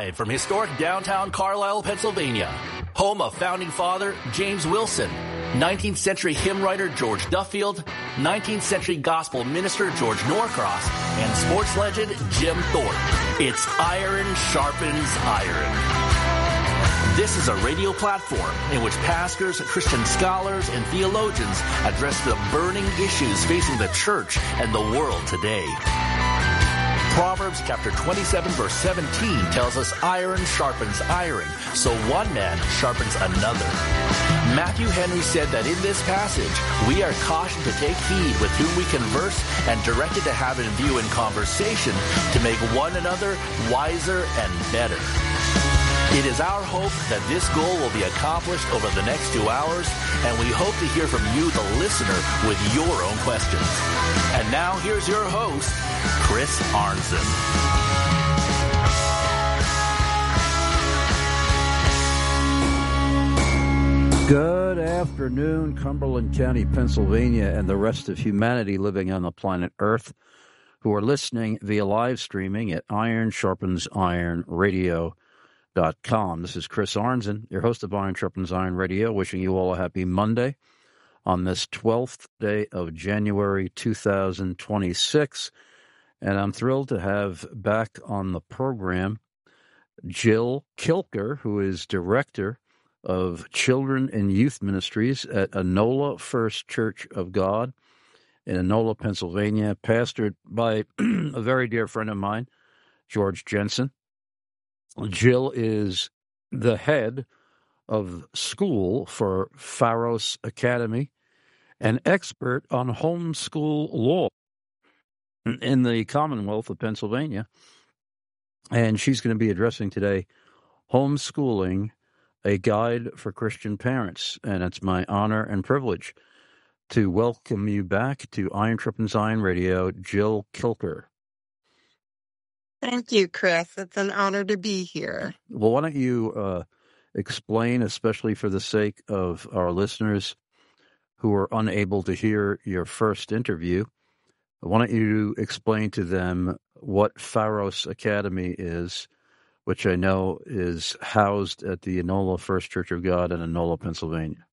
Live from historic downtown Carlisle, Pennsylvania, home of founding father James Wilson, 19th century hymn writer George Duffield, 19th century gospel minister George Norcross, and sports legend Jim Thorpe. It's Iron Sharpens Iron. This is a radio platform in which pastors, Christian scholars, and theologians address the burning issues facing the church and the world today. Proverbs chapter 27 verse 17 tells us iron sharpens iron, so one man sharpens another. Matthew Henry said that in this passage, we are cautioned to take heed with whom we converse and directed to have in view in conversation to make one another wiser and better. It is our hope that this goal will be accomplished over the next 2 hours, and we hope to hear from you, the listener, with your own questions. And now here's your host, Chris Arnzen. Good afternoon, Cumberland County, Pennsylvania, and the rest of humanity living on the planet Earth who are listening via live streaming at Iron Sharpens Iron Radio. This is Chris Arnzen, your host of Iron Sharpens Iron Radio, wishing you all a happy Monday on this 12th day of January 2026. And I'm thrilled to have back on the program Jill Kilker, who is Director of Children and Youth Ministries at Enola First Church of God in Enola, Pennsylvania, pastored by a very dear friend of mine, George Jensen. Jill is the head of school for Pharos Academy, an expert on homeschool law in the Commonwealth of Pennsylvania. And she's going to be addressing today Homeschooling, a Guide for Christian Parents. And it's my honor and privilege to welcome you back to Iron Sharpens Iron Radio, Jill Kilker. Thank you, Chris. It's an honor to be here. Well, why don't you explain, especially for the sake of our listeners who are unable to hear your first interview, why don't you explain to them what Pharos Academy is, which I know is housed at the Enola First Church of God in Enola, Pennsylvania.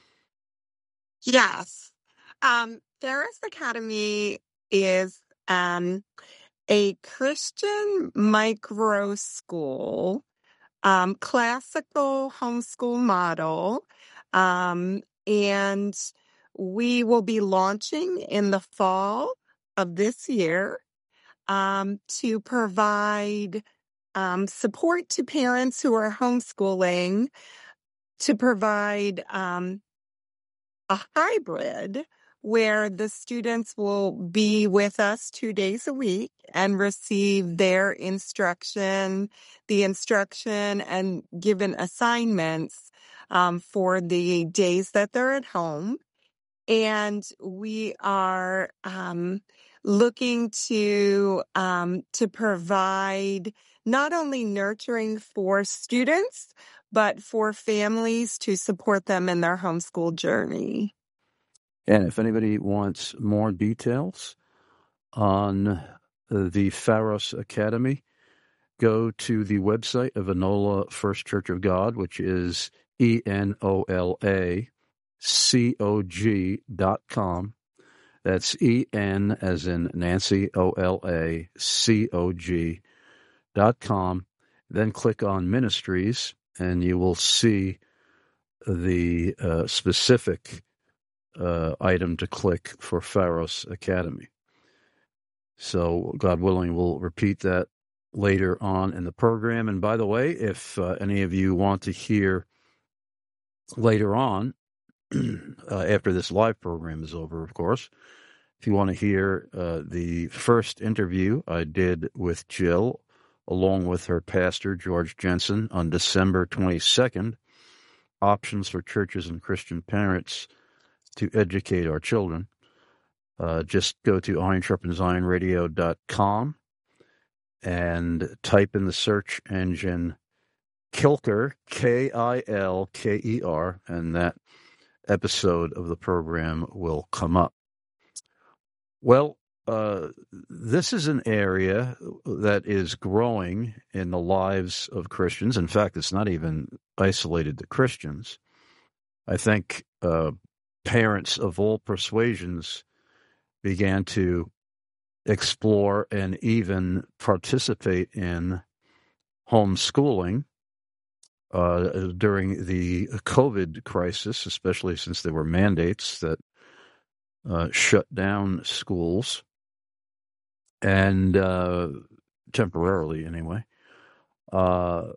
Yes. Pharos Academy is a Christian micro school, classical homeschool model, and we will be launching in the fall of this year to provide support to parents who are homeschooling, to provide a hybrid where the students will be with us 2 days a week and receive their instruction and given assignments for the days that they're at home. And we are looking to provide not only nurturing for students, but for families to support them in their homeschool journey. And if anybody wants more details on the Pharos Academy, go to the website of Enola First Church of God, which is ENOLACOG.com. That's EN as in Nancy, OLACOG.com. Then click on Ministries, and you will see the specific item to click for Pharos Academy. So, God willing, we'll repeat that later on in the program. And by the way, if any of you want to hear later on, after this live program is over, of course, if you want to hear the first interview I did with Jill, along with her pastor, George Jensen, on December 22nd, Options for Churches and Christian Parents to Educate Our Children, just go to ironsharpensironradio.com and type in the search engine Kilker, Kilker, and that episode of the program will come up. Well, this is an area that is growing in the lives of Christians. In fact, it's not even isolated to Christians. I think parents of all persuasions began to explore and even participate in homeschooling during the COVID crisis, especially since there were mandates that shut down schools, and temporarily anyway. But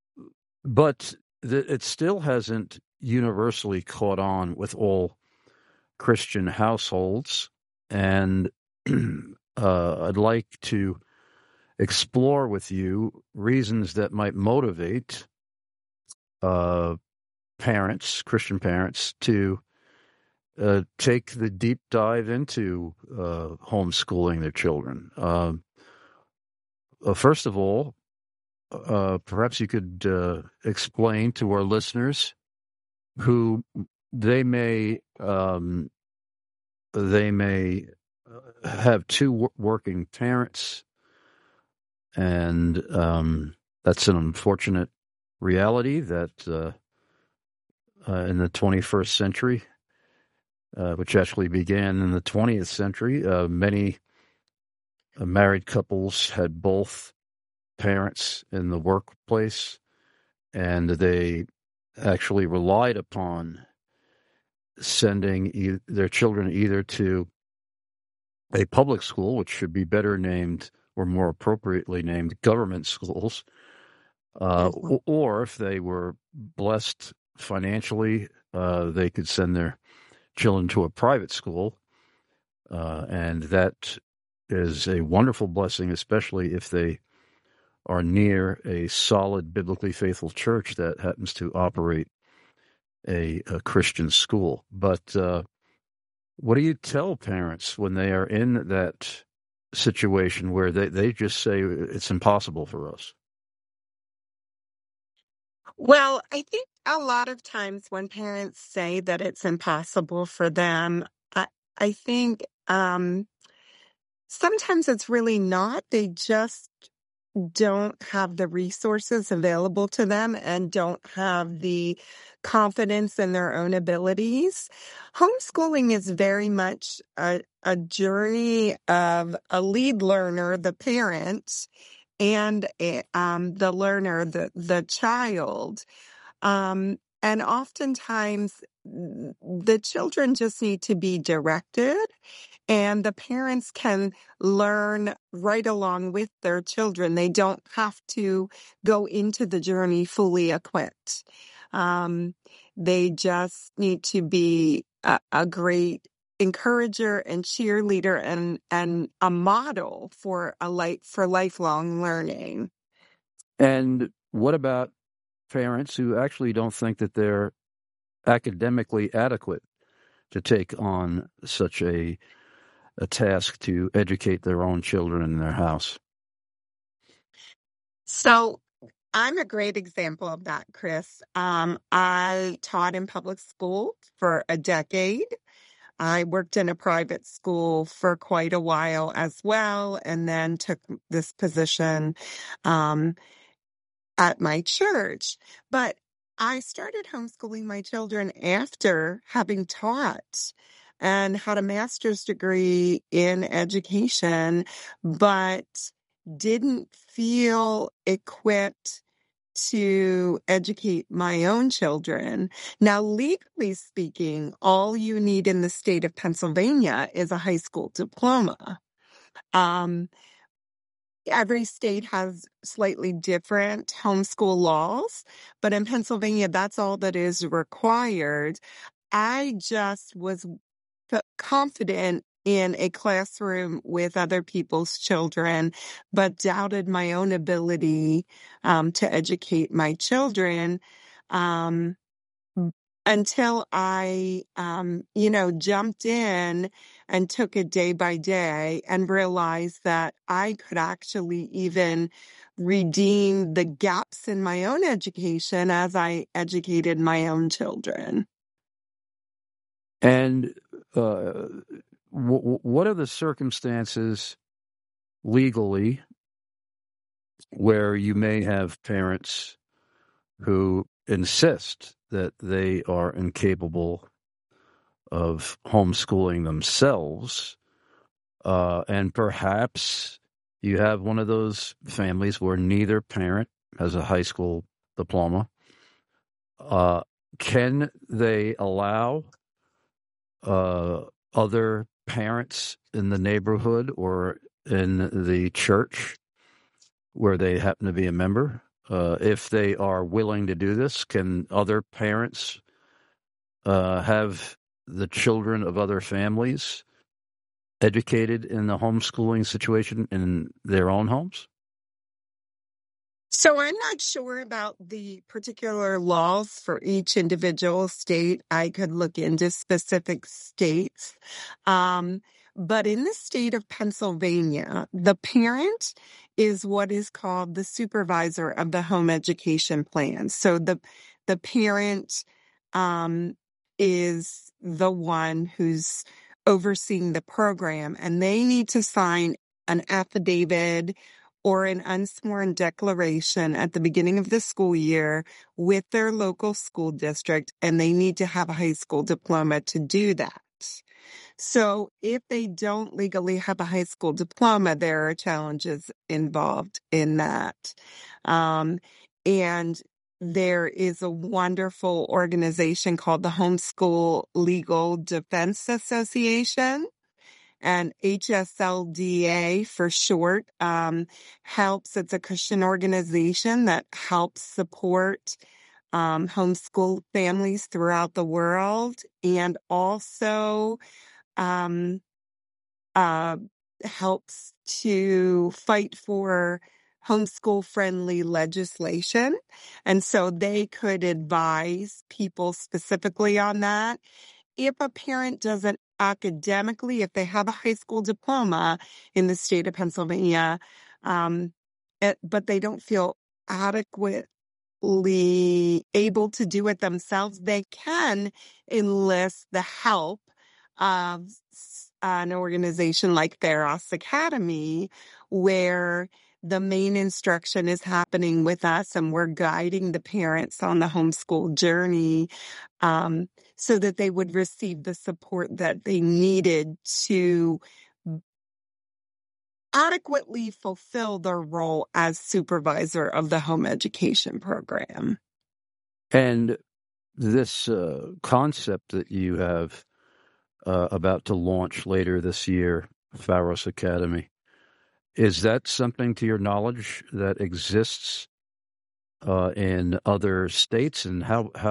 it still hasn't universally caught on with all Christian households, and I'd like to explore with you reasons that might motivate parents, Christian parents, to take the deep dive into homeschooling their children. First of all, perhaps you could explain to our listeners who they may have two working parents, and that's an unfortunate reality that in the 21st century, which actually began in the 20th century, many married couples had both parents in the workplace, and they actually relied upon sending their children either to a public school, which should be better named or more appropriately named government schools, or if they were blessed financially, they could send their children to a private school, and that is a wonderful blessing, especially if they are near a solid, biblically faithful church that happens to operate a Christian school. But what do you tell parents when they are in that situation where they just say it's impossible for us? Well, I think a lot of times when parents say that it's impossible for them, I think sometimes it's really not. They just don't have the resources available to them and don't have the confidence in their own abilities. Homeschooling is very much a journey of a lead learner, the parent, and the learner, the child. And oftentimes the children just need to be directed, and the parents can learn right along with their children. They don't have to go into the journey fully equipped. They just need to be a great encourager and cheerleader and a model for lifelong learning. And what about parents who actually don't think that they're academically adequate to take on such a task to educate their own children in their house? So I'm a great example of that, Chris. I taught in public school for a decade. I worked in a private school for quite a while as well, and then took this position at my church. But I started homeschooling my children after having taught and had a master's degree in education, but didn't feel equipped to educate my own children. Now, legally speaking, all you need in the state of Pennsylvania is a high school diploma. Every state has slightly different homeschool laws, but in Pennsylvania, that's all that is required. I just was confident in a classroom with other people's children, but doubted my own ability to educate my children until I, jumped in and took it day by day and realized that I could actually even redeem the gaps in my own education as I educated my own children. And what are the circumstances legally where you may have parents who insist that they are incapable of homeschooling themselves, and perhaps you have one of those families where neither parent has a high school diploma. Can they allow other parents in the neighborhood or in the church where they happen to be a member? If they are willing to do this, can other parents have the children of other families educated in the homeschooling situation in their own homes? So I'm not sure about the particular laws for each individual state. I could look into specific states. But in the state of Pennsylvania, the parent is what is called the supervisor of the home education plan. So the parent is the one who's overseeing the program, and they need to sign an affidavit or an unsworn declaration at the beginning of the school year with their local school district, and they need to have a high school diploma to do that. So if they don't legally have a high school diploma, there are challenges involved in that. And there is a wonderful organization called the Homeschool Legal Defense Association, and HSLDA for short, helps. It's a Christian organization that helps support homeschool families throughout the world, and also helps to fight for homeschool-friendly legislation. And so they could advise people specifically on that. If a parent doesn't academically, if they have a high school diploma in the state of Pennsylvania, but they don't feel adequately able to do it themselves, they can enlist the help of an organization like Theros Academy, where the main instruction is happening with us and we're guiding the parents on the homeschool journey, so that they would receive the support that they needed to adequately fulfill their role as supervisor of the home education program. And this concept that you have about to launch later this year, Pharos Academy, is that something, to your knowledge, that exists in other states? And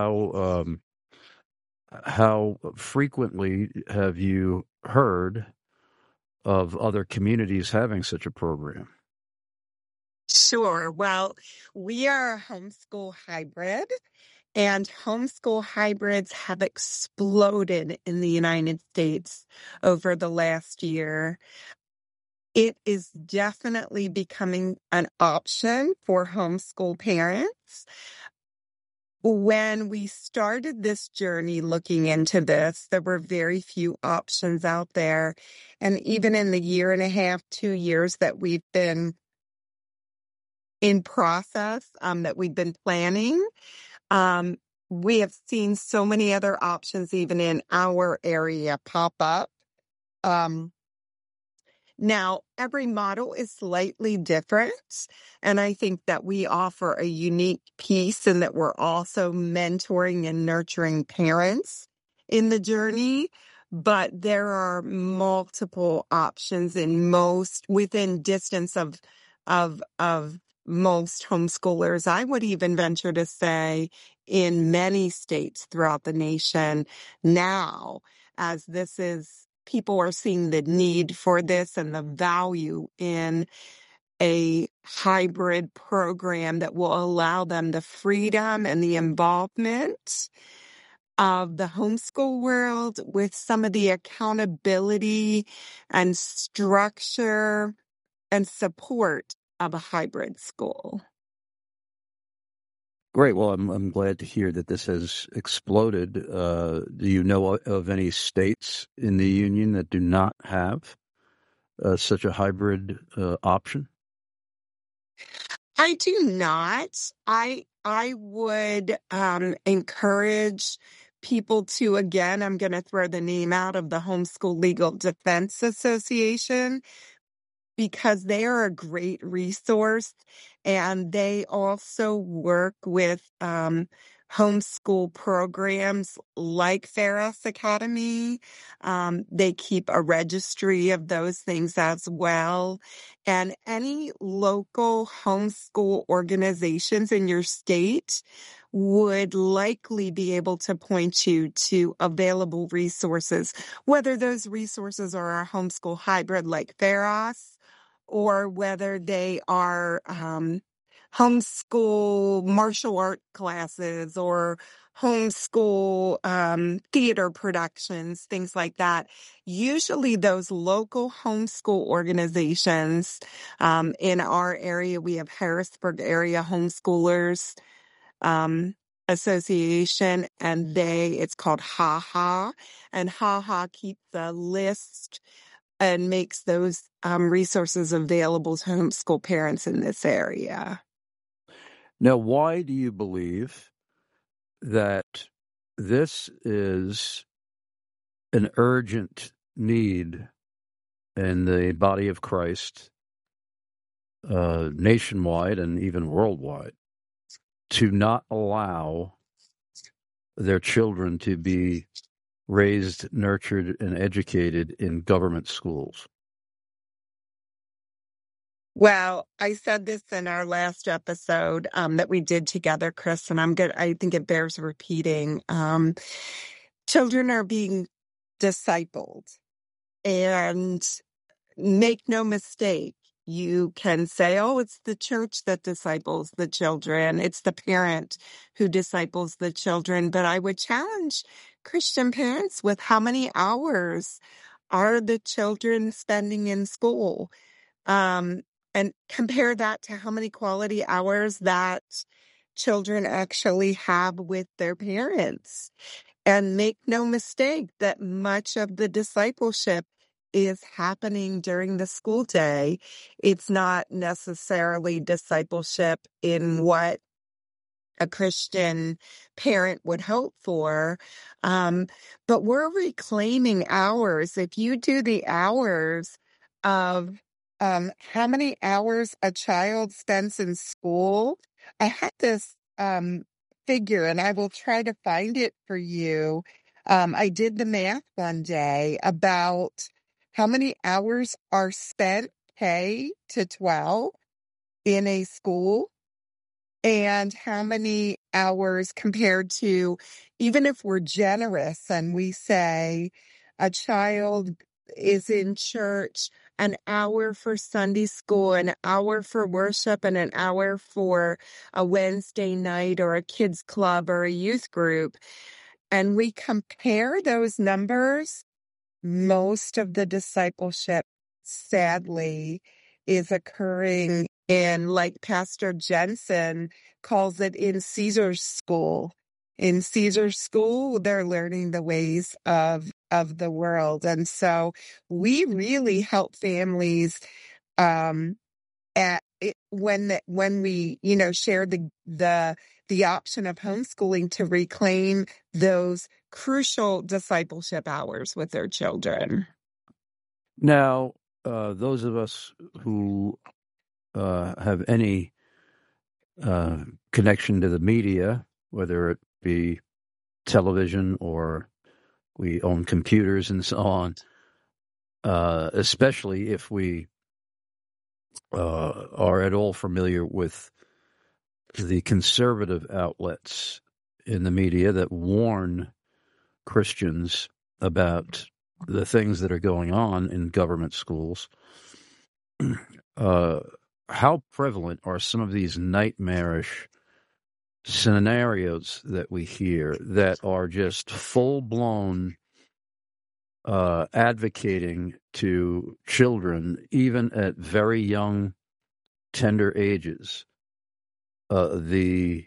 how frequently have you heard of other communities having such a program? Sure. Well, we are a homeschool hybrid, and homeschool hybrids have exploded in the United States over the last year. It is definitely becoming an option for homeschool parents. When we started this journey looking into this, there were very few options out there. And even in the year and a half, 2 years that we've been in process, that we've been planning, we have seen so many other options even in our area pop up. Now, every model is slightly different, and I think that we offer a unique piece in that we're also mentoring and nurturing parents in the journey, but there are multiple options within distance of most homeschoolers. I would even venture to say in many states throughout the nation now, as people are seeing the need for this and the value in a hybrid program that will allow them the freedom and the involvement of the homeschool world with some of the accountability and structure and support of a hybrid school. Great. Well, I'm glad to hear that this has exploded. Do you know of any states in the union that do not have such a hybrid option? I do not. I would encourage people to, again, I'm going to throw the name out of the Homeschool Legal Defense Association, because they are a great resource, and they also work with homeschool programs like Ferris Academy. They keep a registry of those things as well. And any local homeschool organizations in your state would likely be able to point you to available resources, whether those resources are a homeschool hybrid like Ferris, or whether they are homeschool martial art classes or homeschool theater productions, things like that. Usually those local homeschool organizations, in our area, we have Harrisburg Area Homeschoolers Association, and it's called HaHa, and HaHa keeps a list and makes those resources available to homeschool parents in this area. Now, why do you believe that this is an urgent need in the body of Christ, nationwide and even worldwide, to not allow their children to be raised, nurtured, and educated in government schools? Well, I said this in our last episode that we did together, Chris, and I think it bears repeating. Children are being discipled, and make no mistake, you can say, oh, it's the church that disciples the children. It's the parent who disciples the children. But I would challenge Christian parents with how many hours are the children spending in school? And compare that to how many quality hours that children actually have with their parents. And make no mistake that much of the discipleship is happening during the school day. It's not necessarily discipleship in what a Christian parent would hope for. But we're reclaiming hours. If you do the hours of how many hours a child spends in school, I had this figure, and I will try to find it for you. I did the math one day about how many hours are spent K to 12 in a school, and how many hours compared to, even if we're generous and we say a child is in church an hour for Sunday school, an hour for worship, and an hour for a Wednesday night or a kids club or a youth group, and we compare those numbers, most of the discipleship, sadly, is occurring in, like Pastor Jensen calls it, in Caesar's school. In Caesar's school, they're learning the ways of the world. And so we really help families when we, share the option of homeschooling to reclaim those crucial discipleship hours with their children. Now, those of us who have any connection to the media, whether it be television or we own computers and so on, especially if we are at all familiar with the conservative outlets in the media that warn Christians about the things that are going on in government schools, how prevalent are some of these nightmarish scenarios that we hear that are just full-blown advocating to children, even at very young, tender ages, the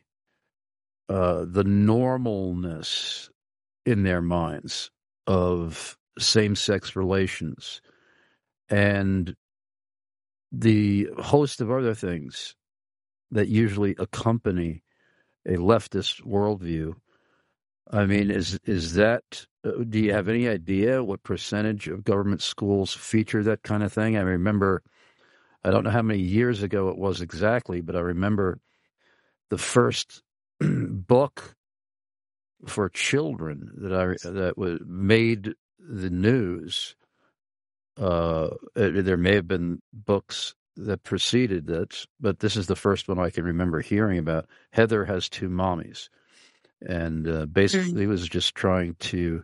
normalness in their minds of same-sex relations and the host of other things that usually accompany a leftist worldview. I mean, is that? Do you have any idea what percentage of government schools feature that kind of thing? I remember, I don't know how many years ago it was exactly, but I remember the first book for children that was made the news. There may have been books that preceded that, but this is the first one I can remember hearing about. Heather Has Two Mommies. And basically, he was just trying to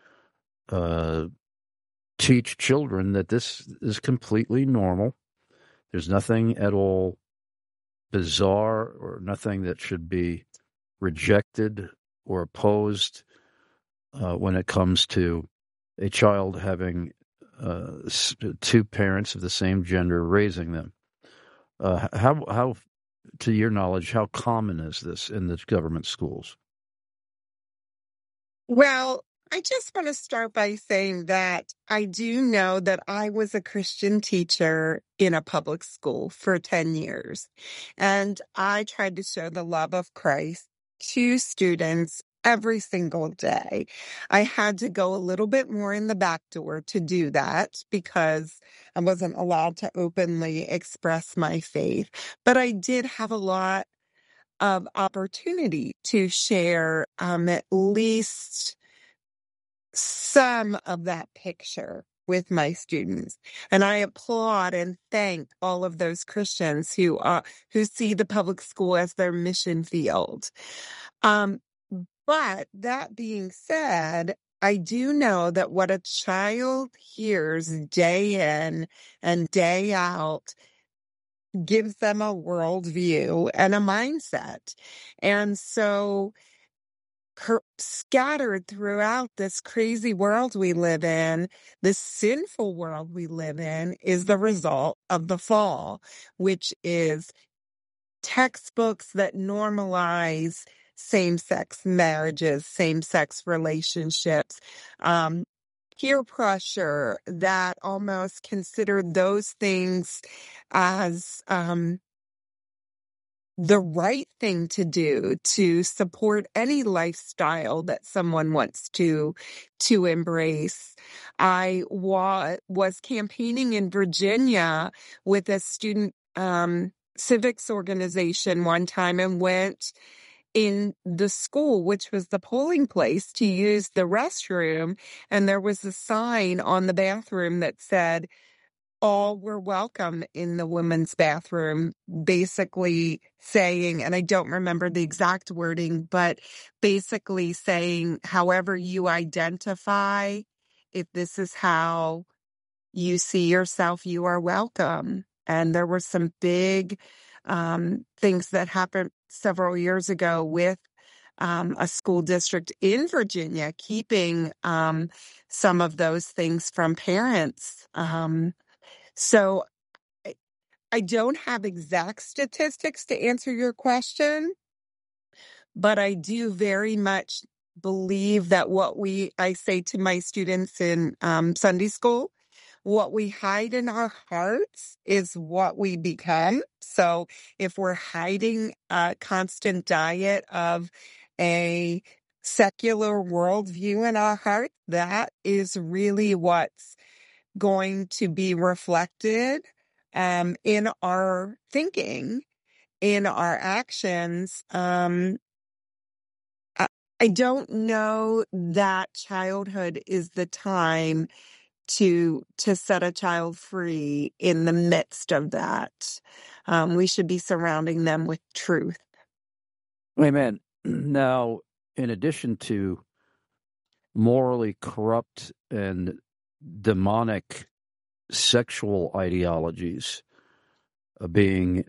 teach children that this is completely normal. There's nothing at all bizarre or nothing that should be rejected or opposed when it comes to a child having two parents of the same gender raising them. How, to your knowledge, how common is this in the government schools? Well, I just want to start by saying that I do know that I was a Christian teacher in a public school for 10 years, and I tried to show the love of Christ to students every single day. I had to go a little bit more in the back door to do that because I wasn't allowed to openly express my faith, but I did have a lot of opportunity to share at least some of that picture with my students. And I applaud and thank all of those Christians who see the public school as their mission field. But that being said, I do know that what a child hears day in and day out gives them a worldview and a mindset. And so scattered throughout this crazy world we live in, this sinful world we live in, is the result of the fall, which is textbooks that normalize same-sex marriages, same-sex relationships, peer pressure that almost considered those things as the right thing to do to support any lifestyle that someone wants to embrace. I was campaigning in Virginia with a student civics organization one time and went in the school, which was the polling place, to use the restroom. And there was a sign on the bathroom that said, "All were welcome in the women's bathroom," basically saying, and I don't remember the exact wording, but basically saying, however you identify, if this is how you see yourself, you are welcome. And there were some big things that happened several years ago with a school district in Virginia keeping some of those things from parents. So I don't have exact statistics to answer your question, but I do very much believe that I say to my students in Sunday school, what we hide in our hearts is what we become. So if we're hiding a constant diet of a secular worldview in our heart, that is really what's going to be reflected in our thinking, in our actions. I don't know that childhood is the time to set a child free in the midst of that. We should be surrounding them with truth. Amen. Now, in addition to morally corrupt and demonic sexual ideologies being,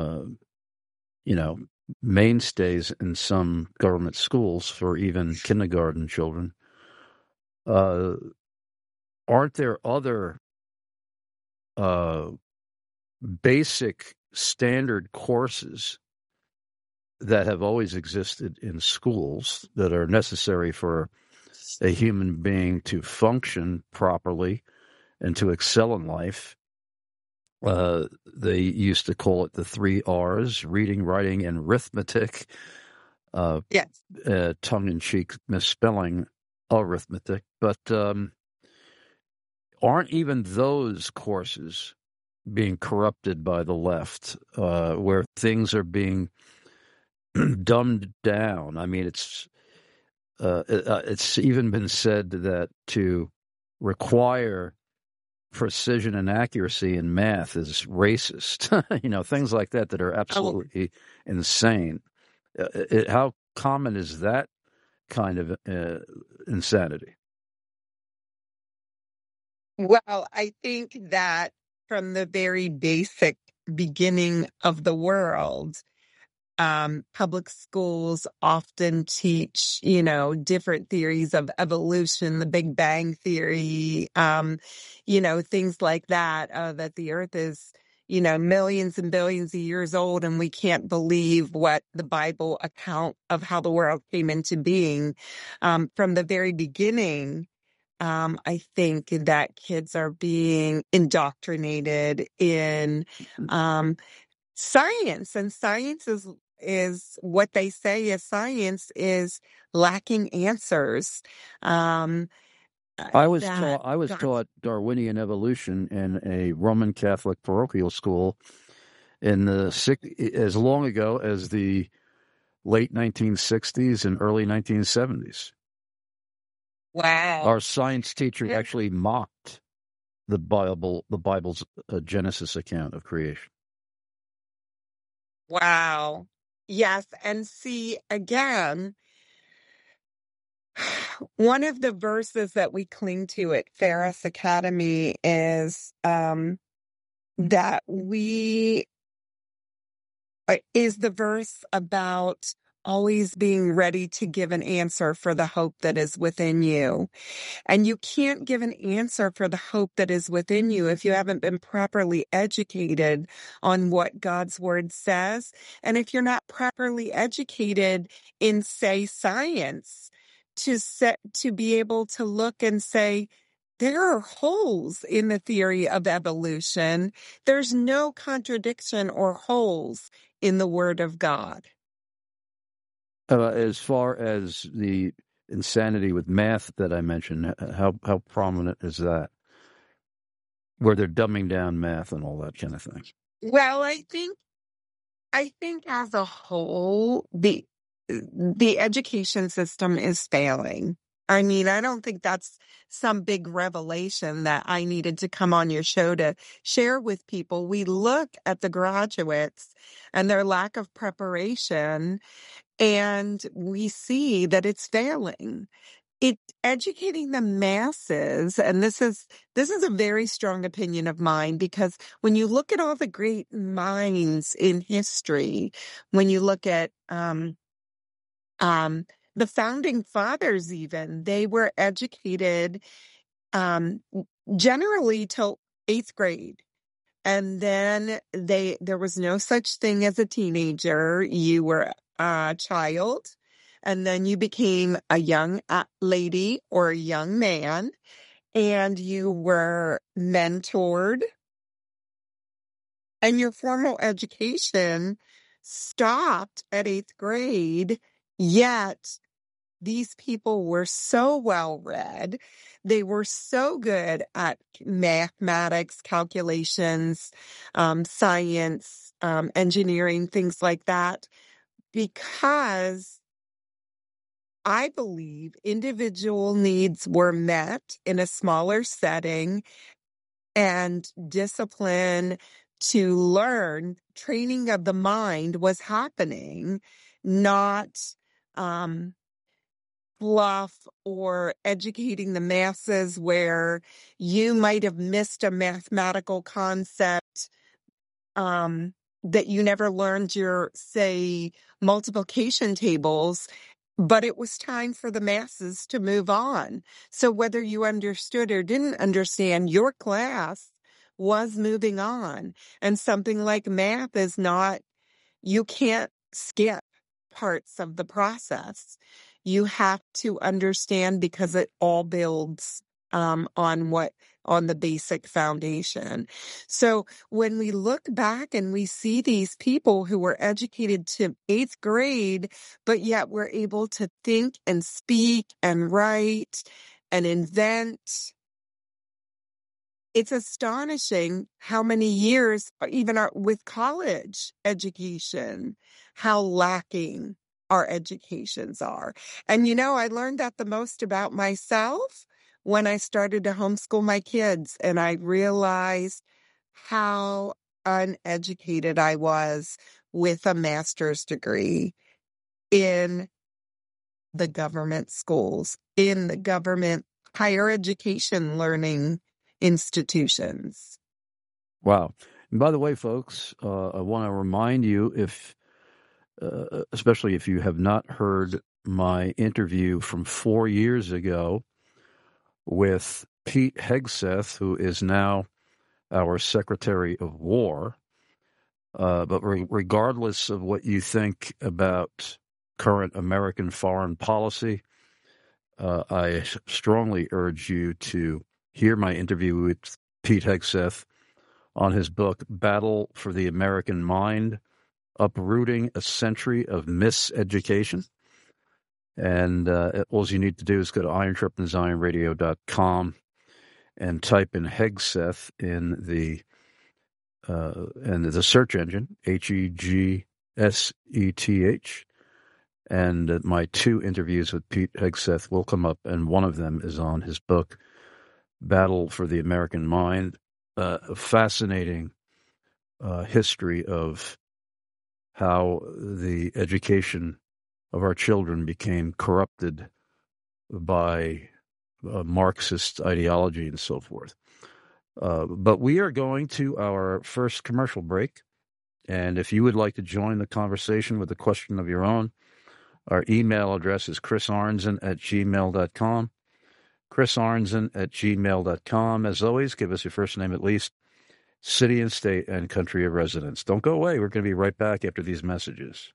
mainstays in some government schools for even kindergarten children, aren't there other basic standard courses that have always existed in schools that are necessary for a human being to function properly and to excel in life? They used to call it the 3 R's: reading, writing, and arithmetic. Yes. Tongue-in-cheek misspelling arithmetic, but aren't even those courses being corrupted by the left, where things are being dumbed down? I mean, it's even been said that to require precision and accuracy in math is racist. Things like that are absolutely insane. How common is that kind of insanity? Well, I think that from the very basic beginning of the world, public schools often teach, different theories of evolution, the Big Bang Theory, things like that, that the earth is, millions and billions of years old, and we can't believe what the Bible account of how the world came into being. From the very beginning, I think that kids are being indoctrinated in science, and science is what they say is science is lacking answers. I was God, taught Darwinian evolution in a Roman Catholic parochial school in as long ago as the late 1960s and early 1970s. wow. Our science teacher actually mocked the Bible's Genesis account of creation. Wow. Yes, and see, again, one of the verses that we cling to at Ferris Academy is that is the verse about always being ready to give an answer for the hope that is within you. And you can't give an answer for the hope that is within you if you haven't been properly educated on what God's word says. And if you're not properly educated in, say, science, to be able to look and say, there are holes in the theory of evolution. There's no contradiction or holes in the word of God. As far as the insanity with math that I mentioned, how prominent is that? Where they're dumbing down math and all that kind of thing. Well, I think as a whole, the education system is failing. I mean, I don't think that's some big revelation that I needed to come on your show to share with people. We look at the graduates and their lack of preparation, and we see that it's failing. Educating the masses, and this is a very strong opinion of mine, because when you look at all the great minds in history, when you look at the founding fathers, even, they were educated generally till 8th grade. And then there was no such thing as a teenager. You were a child, and then you became a young lady or a young man, and you were mentored, and your formal education stopped at 8th grade. Yet these people were so well read. They were so good at mathematics, calculations, science, engineering, things like that, because I believe individual needs were met in a smaller setting, and discipline to learn, training of the mind was happening, not fluff or educating the masses where you might have missed a mathematical concept that you never learned your, say, multiplication tables, but it was time for the masses to move on. So whether you understood or didn't understand, your class was moving on. And something like math is not, you can't skip parts of the process. You have to understand, because it all builds on what on the basic foundation. So when we look back and we see these people who were educated to 8th grade, but yet were able to think and speak and write and invent, it's astonishing how many years, even with college education, how lacking our educations are. And I learned that the most about myself when I started to homeschool my kids, and I realized how uneducated I was with a master's degree in the government schools, in the government higher education learning institutions. Wow. And by the way, folks, I want to remind you, especially if you have not heard my interview from 4 years ago with Pete Hegseth, who is now our Secretary of War. But regardless of what you think about current American foreign policy, I strongly urge you to hear my interview with Pete Hegseth on his book, Battle for the American Mind, Uprooting a Century of Miseducation. And all you need to do is go to IronSharpensIronRadio.com and type in Hegseth in the search engine, Hegseth, and my 2 interviews with Pete Hegseth will come up, and one of them is on his book, Battle for the American Mind, a fascinating history of how the education of our children became corrupted by Marxist ideology and so forth. But we are going to our first commercial break, and if you would like to join the conversation with a question of your own, our email address is chrisarnzen@gmail.com. chrisarnzen@gmail.com. As always, give us your first name at least, city and state, and country of residence. Don't go away. We're going to be right back after these messages.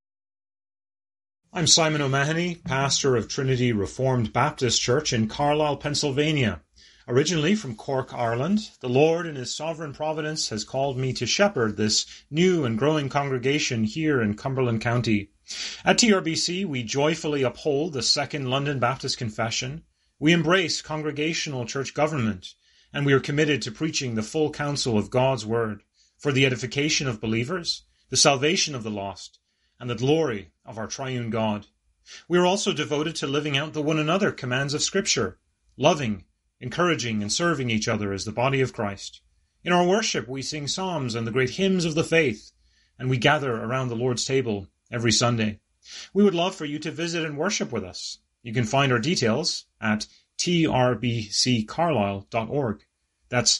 I'm Simon O'Mahony, pastor of Trinity Reformed Baptist Church in Carlisle, Pennsylvania. Originally from Cork, Ireland, the Lord in His sovereign providence has called me to shepherd this new and growing congregation here in Cumberland County. At TRBC, we joyfully uphold the Second London Baptist Confession. We embrace congregational church government, and we are committed to preaching the full counsel of God's Word for the edification of believers, the salvation of the lost, and the glory of our triune God. We are also devoted to living out the one another commands of Scripture, loving, encouraging, and serving each other as the body of Christ. In our worship, we sing psalms and the great hymns of the faith, and we gather around the Lord's table every Sunday. We would love for you to visit and worship with us. You can find our details at trbccarlisle.org. That's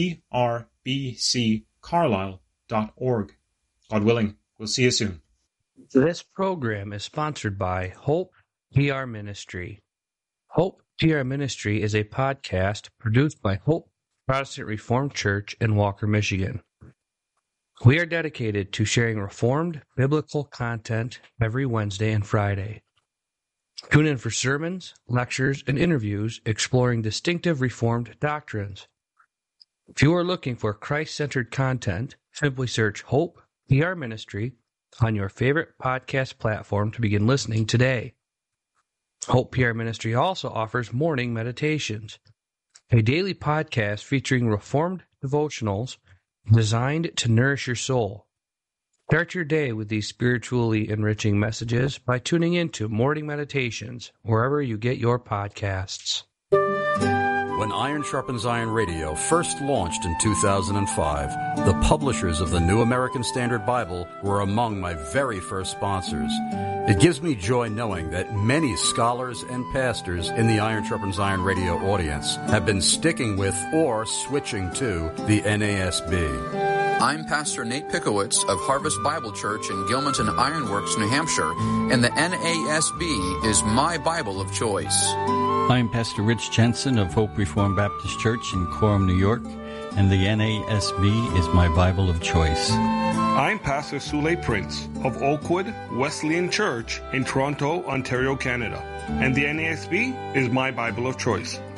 trbccarlisle.org. God willing, we'll see you soon. This program is sponsored by Hope PR Ministry. Hope PR Ministry is a podcast produced by Hope Protestant Reformed Church in Walker, Michigan. We are dedicated to sharing Reformed biblical content every Wednesday and Friday. Tune in for sermons, lectures, and interviews exploring distinctive Reformed doctrines. If you are looking for Christ-centered content, simply search Hope PR Ministry on your favorite podcast platform to begin listening today. Hope PR Ministry also offers morning meditations, a daily podcast featuring Reformed devotionals designed to nourish your soul. Start your day with these spiritually enriching messages by tuning into Morning Meditations wherever you get your podcasts. When Iron Sharpens Iron Radio first launched in 2005, the publishers of the New American Standard Bible were among my very first sponsors. It gives me joy knowing that many scholars and pastors in the Iron Sharpens Iron Radio audience have been sticking with or switching to the NASB. I'm Pastor Nate Pickowitz of Harvest Bible Church in Gilmanton Ironworks, New Hampshire, and the NASB is my Bible of choice. I'm Pastor Rich Jensen of Hope Reformed Baptist Church in Coram, New York, and the NASB is my Bible of choice. I'm Pastor Sule Prince of Oakwood Wesleyan Church in Toronto, Ontario, Canada, and the NASB is my Bible of choice.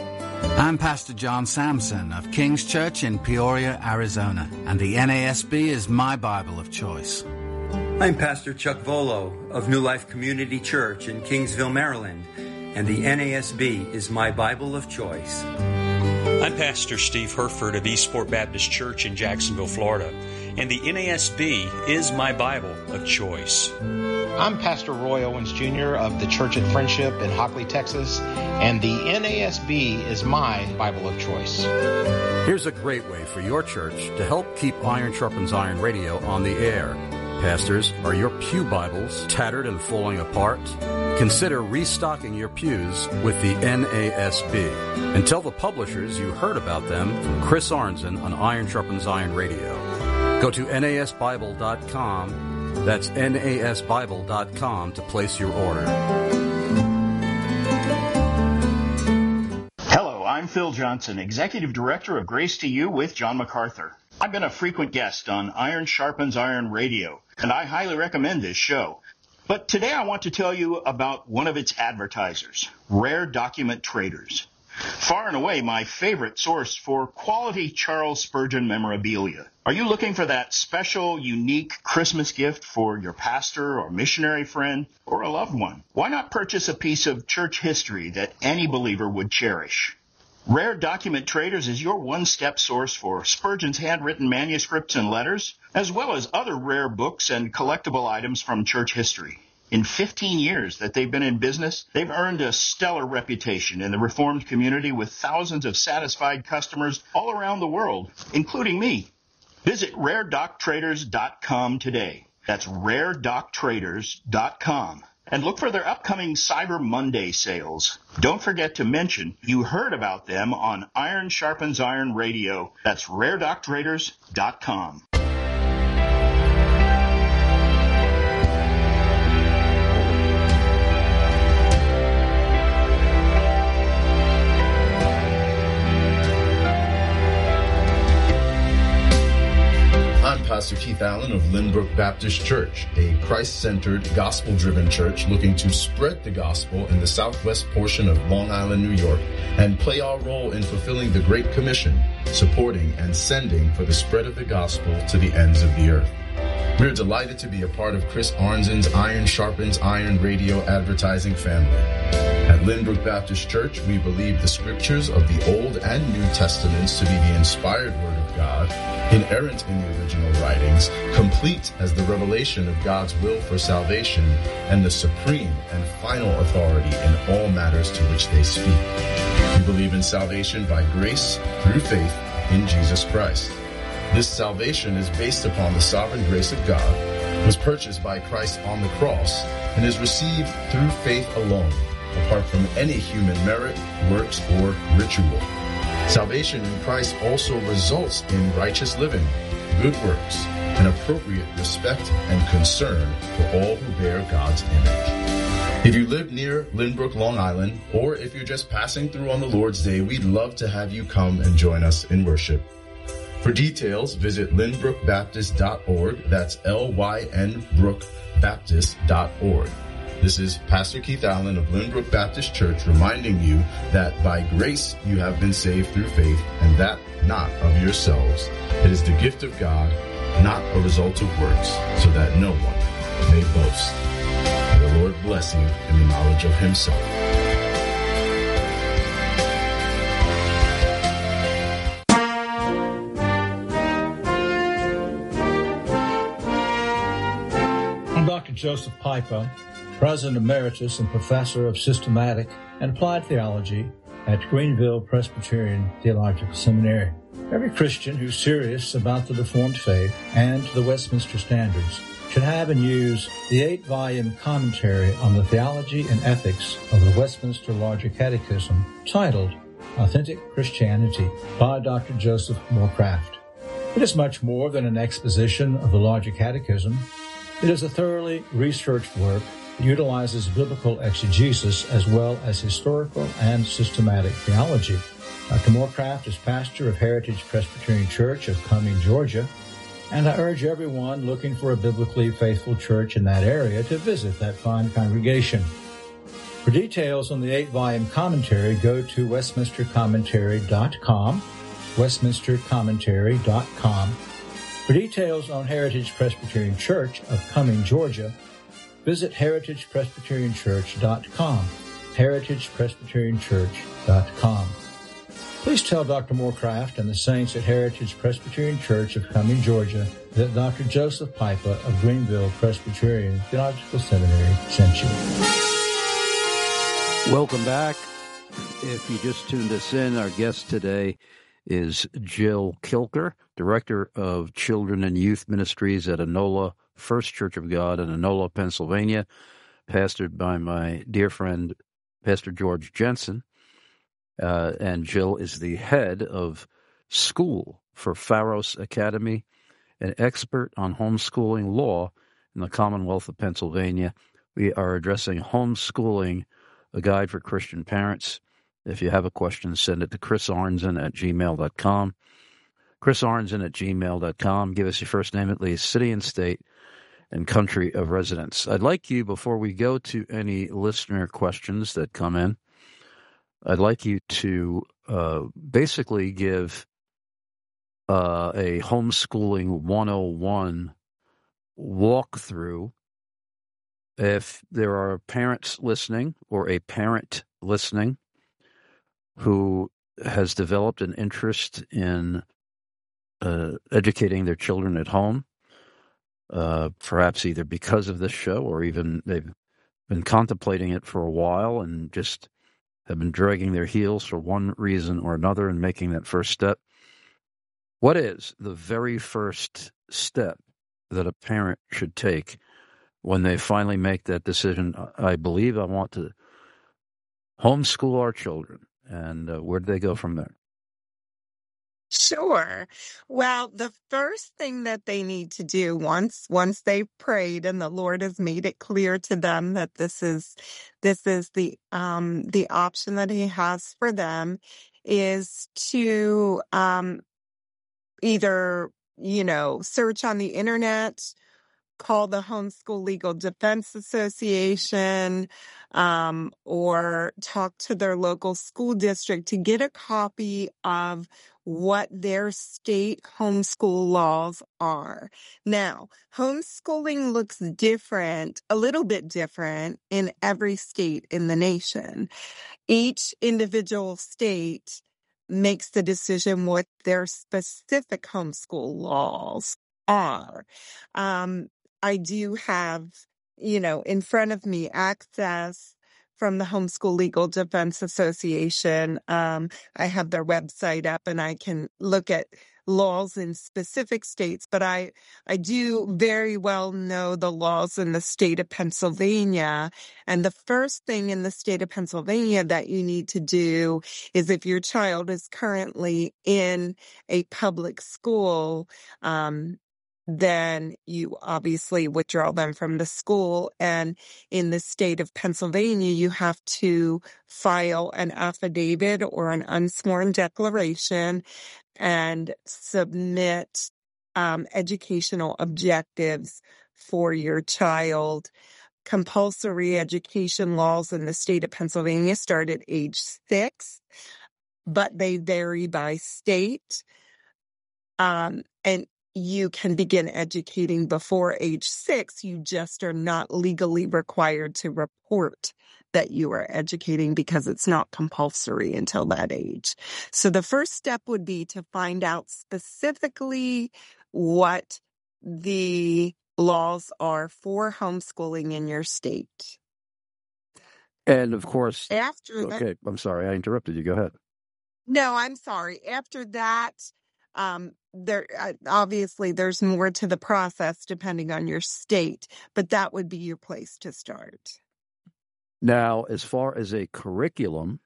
I'm Pastor John Sampson of King's Church in Peoria, Arizona, and the NASB is my Bible of choice. I'm Pastor Chuck Volo of New Life Community Church in Kingsville, Maryland, and the NASB is my Bible of choice. I'm Pastor Steve Herford of Eastport Baptist Church in Jacksonville, Florida, and the NASB is my Bible of choice. I'm Pastor Roy Owens Jr. of the Church at Friendship in Hockley, Texas, and the NASB is my Bible of choice. Here's a great way for your church to help keep Iron Sharpens Iron Radio on the air. Pastors, are your pew Bibles tattered and falling apart? Consider restocking your pews with the NASB. And tell the publishers you heard about them from Chris Arnzen on Iron Sharpens Iron Radio. Go to NASBible.com. That's NASBible.com to place your order. Hello, I'm Phil Johnson, Executive Director of Grace to You with John MacArthur. I've been a frequent guest on Iron Sharpens Iron Radio, and I highly recommend this show. But today I want to tell you about one of its advertisers, Rare Document Traders. Far and away my favorite source for quality Charles Spurgeon memorabilia. Are you looking for that special, unique Christmas gift for your pastor or missionary friend or a loved one? Why not purchase a piece of church history that any believer would cherish? Rare Document Traders is your one-step source for Spurgeon's handwritten manuscripts and letters, as well as other rare books and collectible items from church history. In 15 years that they've been in business, they've earned a stellar reputation in the Reformed community with thousands of satisfied customers all around the world, including me. Visit RareDocTraders.com today. That's RareDocTraders.com. And look for their upcoming Cyber Monday sales. Don't forget to mention you heard about them on Iron Sharpens Iron Radio. That's RareDocTraders.com. I'm Pastor Keith Allen of Lynbrook Baptist Church, a Christ-centered, gospel-driven church looking to spread the gospel in the southwest portion of Long Island, New York, and play our role in fulfilling the Great Commission, supporting and sending for the spread of the gospel to the ends of the earth. We're delighted to be a part of Chris Arnzen's Iron Sharpens Iron Radio advertising family. At Lynbrook Baptist Church, we believe the scriptures of the Old and New Testaments to be the inspired Word of God, inerrant in the original writings, complete as the revelation of God's will for salvation, and the supreme and final authority in all matters to which they speak. We believe in salvation by grace through faith in Jesus Christ. This salvation is based upon the sovereign grace of God, was purchased by Christ on the cross, and is received through faith alone, apart from any human merit, works, or ritual. Salvation in Christ also results in righteous living, good works, and appropriate respect and concern for all who bear God's image. If you live near Lynbrook, Long Island, or if you're just passing through on the Lord's Day, we'd love to have you come and join us in worship. For details, visit lynbrookbaptist.org. That's LYNbrookbaptist.org. This is Pastor Keith Allen of Lynbrook Baptist Church reminding you that by grace you have been saved through faith, and that not of yourselves. It is the gift of God, not a result of works, so that no one may boast. May the Lord bless you in the knowledge of himself. I'm Dr. Joseph Pipa, President Emeritus and Professor of Systematic and Applied Theology at Greenville Presbyterian Theological Seminary. Every Christian who's serious about the Reformed faith and the Westminster Standards should have and use the 8-volume commentary on the theology and ethics of the Westminster Larger Catechism titled Authentic Christianity by Dr. Joseph Moorcraft. It is much more than an exposition of the Larger Catechism. It is a thoroughly researched work that utilizes biblical exegesis as well as historical and systematic theology. Dr. Moorcraft is pastor of Heritage Presbyterian Church of Cumming, Georgia, and I urge everyone looking for a biblically faithful church in that area to visit that fine congregation. For details on the 8-volume commentary, go to westminstercommentary.com, westminstercommentary.com. For details on Heritage Presbyterian Church of Cumming, Georgia, visit heritagepresbyterianchurch.com, heritagepresbyterianchurch.com. Please tell Dr. Moorcraft and the saints at Heritage Presbyterian Church of Cumming, Georgia, that Dr. Joseph Pipa of Greenville Presbyterian Theological Seminary sent you. Welcome back. If you just tuned us in, our guest today is Jill Kilker, Director of Children and Youth Ministries at Enola First Church of God in Enola, Pennsylvania, pastored by my dear friend, Pastor George Jensen. And Jill is the head of School for Pharos Academy, an expert on homeschooling law in the Commonwealth of Pennsylvania. We are addressing homeschooling, a guide for Christian parents. If you have a question, send it to chrisarnzen@gmail.com. chrisarnzen@gmail.com. Give us your first name, at least, city and state, and country of residence. I'd like you, before we go to any listener questions that come in, I'd like you to basically give a homeschooling 101 walkthrough. If there are parents listening or a parent listening who has developed an interest in educating their children at home, perhaps either because of this show or even they've been contemplating it for a while and just have been dragging their heels for one reason or another and making that first step. What is the very first step that a parent should take when they finally make that decision? I believe I want to homeschool our children. And where do they go from there? Sure. Well, the first thing that they need to do once they've prayed and the Lord has made it clear to them that this is the option that He has for them is to either search on the internet, call the Homeschool Legal Defense Association, or talk to their local school district to get a copy of what their state homeschool laws are. Now, homeschooling looks different, a little bit different in every state in the nation. Each individual state makes the decision what their specific homeschool laws are. I do have, in front of me access from the Homeschool Legal Defense Association. I have their website up and I can look at laws in specific states, but I do very well know the laws in the state of Pennsylvania. And the first thing in the state of Pennsylvania that you need to do is if your child is currently in a public school, then you obviously withdraw them from the school. And in the state of Pennsylvania, you have to file an affidavit or an unsworn declaration and submit educational objectives for your child. Compulsory education laws in the state of Pennsylvania start at age 6, but they vary by state. And you can begin educating before age 6. You just are not legally required to report that you are educating because it's not compulsory until that age. So the first step would be to find out specifically what the laws are for homeschooling in your state. And of course, after that, okay, I'm sorry, I interrupted you. Go ahead. No, I'm sorry. After that, there obviously there's more to the process depending on your state, but that would be your place to start. Now, as far as a curriculum,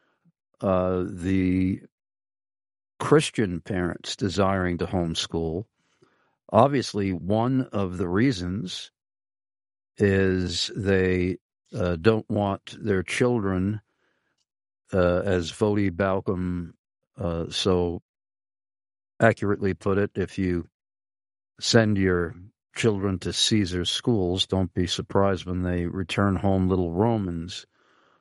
the Christian parents desiring to homeschool, obviously one of the reasons is they don't want their children, as Voddie Baucham so accurately put it, if you send your children to Caesar's schools, don't be surprised when they return home little Romans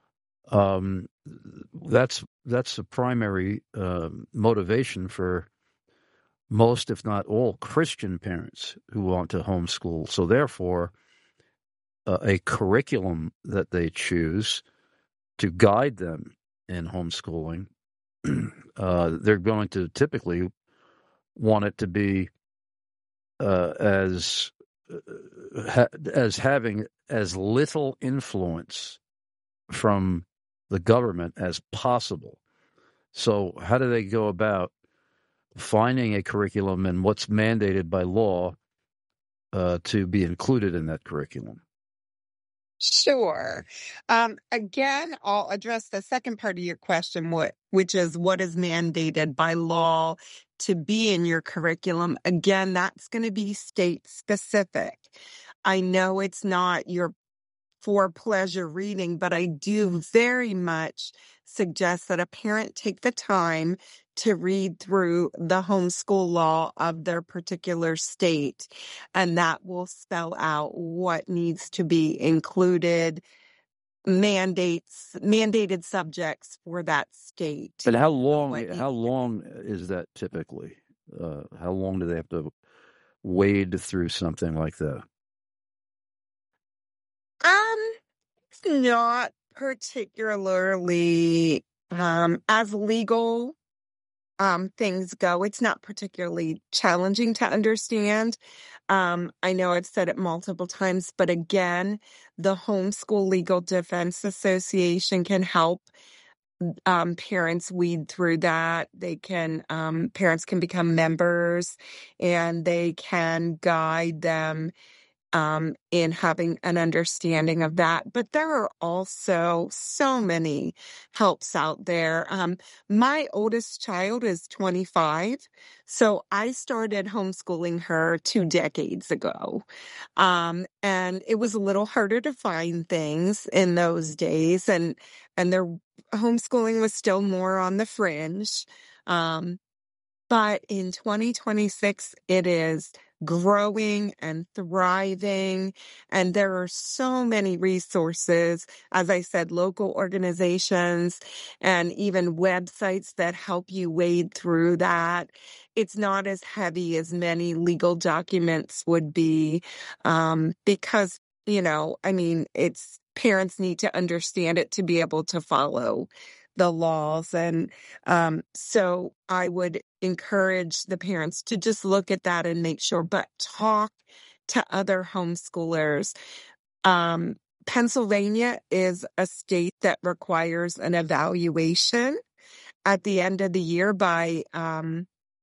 That's the primary motivation for most, if not all, Christian parents who want to homeschool. So therefore, a curriculum that they choose to guide them in homeschooling, they're going to typically want it to be as having as little influence from the government as possible. So how do they go about finding a curriculum and what's mandated by law to be included in that curriculum? Sure. Again, I'll address the second part of your question, which is what is mandated by law to be in your curriculum. Again, that's going to be state specific. I know it's not your for pleasure reading, but I do very much suggest that a parent take the time to read through the homeschool law of their particular state, and that will spell out what needs to be included, mandated subjects for that state. But how long is that typically? How long do they have to wade through something like that? It's not particularly as legal things go. It's not particularly challenging to understand. I know I've said it multiple times, but again, the Homeschool Legal Defense Association can help parents weed through that. They can, parents can become members and they can guide them in having an understanding of that. But there are also so many helps out there. My oldest child is 25, so I started homeschooling her 2 decades ago. And it was a little harder to find things in those days, and their homeschooling was still more on the fringe. But in 2026, it is growing and thriving. And there are so many resources, as I said, local organizations and even websites that help you wade through that. It's not as heavy as many legal documents would be, because, it's parents need to understand it to be able to follow the laws. And so I would encourage the parents to just look at that and make sure, but talk to other homeschoolers. Pennsylvania is a state that requires an evaluation at the end of the year by an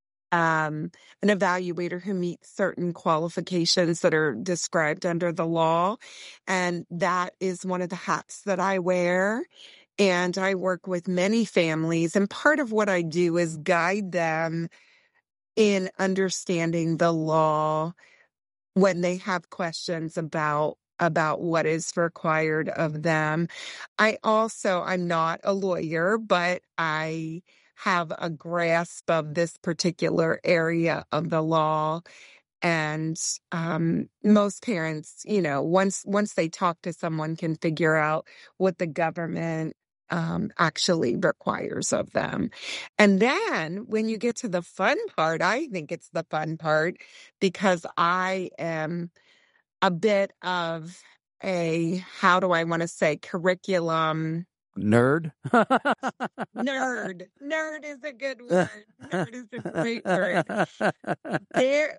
evaluator who meets certain qualifications that are described under the law. And that is one of the hats that I wear. And I work with many families, and part of what I do is guide them in understanding the law when they have questions about what is required of them. I'm not a lawyer, but I have a grasp of this particular area of the law. And most parents, once they talk to someone, can figure out what the government actually requires of them. And then when you get to the fun part, I think it's the fun part because I am a bit of a, how do I want to say, curriculum nerd. Nerd is a good word. Nerd is a great word. There,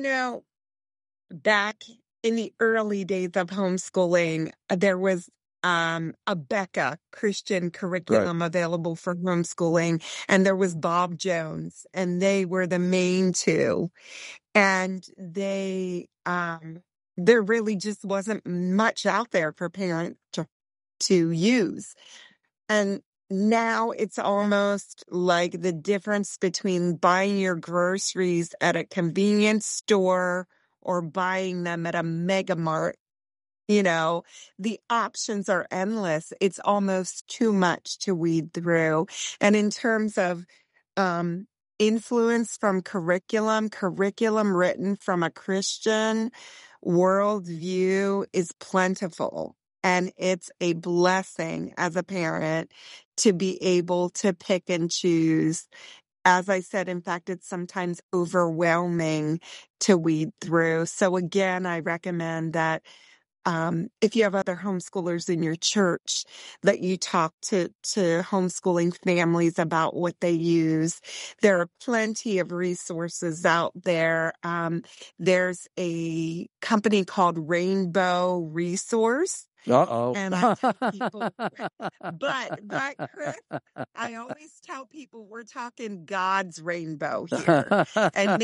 back in the early days of homeschooling, there was a Becca Christian curriculum available for homeschooling, and there was Bob Jones, and they were the main two. And there really just wasn't much out there for parents to use. And now it's almost like the difference between buying your groceries at a convenience store or buying them at a mega mart. The options are endless. It's almost too much to weed through. And in terms of influence from curriculum written from a Christian worldview is plentiful. And it's a blessing as a parent to be able to pick and choose. As I said, in fact, it's sometimes overwhelming to weed through. So again, I recommend that if you have other homeschoolers in your church, that you talk to homeschooling families about what they use. There are plenty of resources out there. There's a company called Rainbow Resource. Uh-oh. And I tell people, but Chris, I always tell people we're talking God's rainbow here. And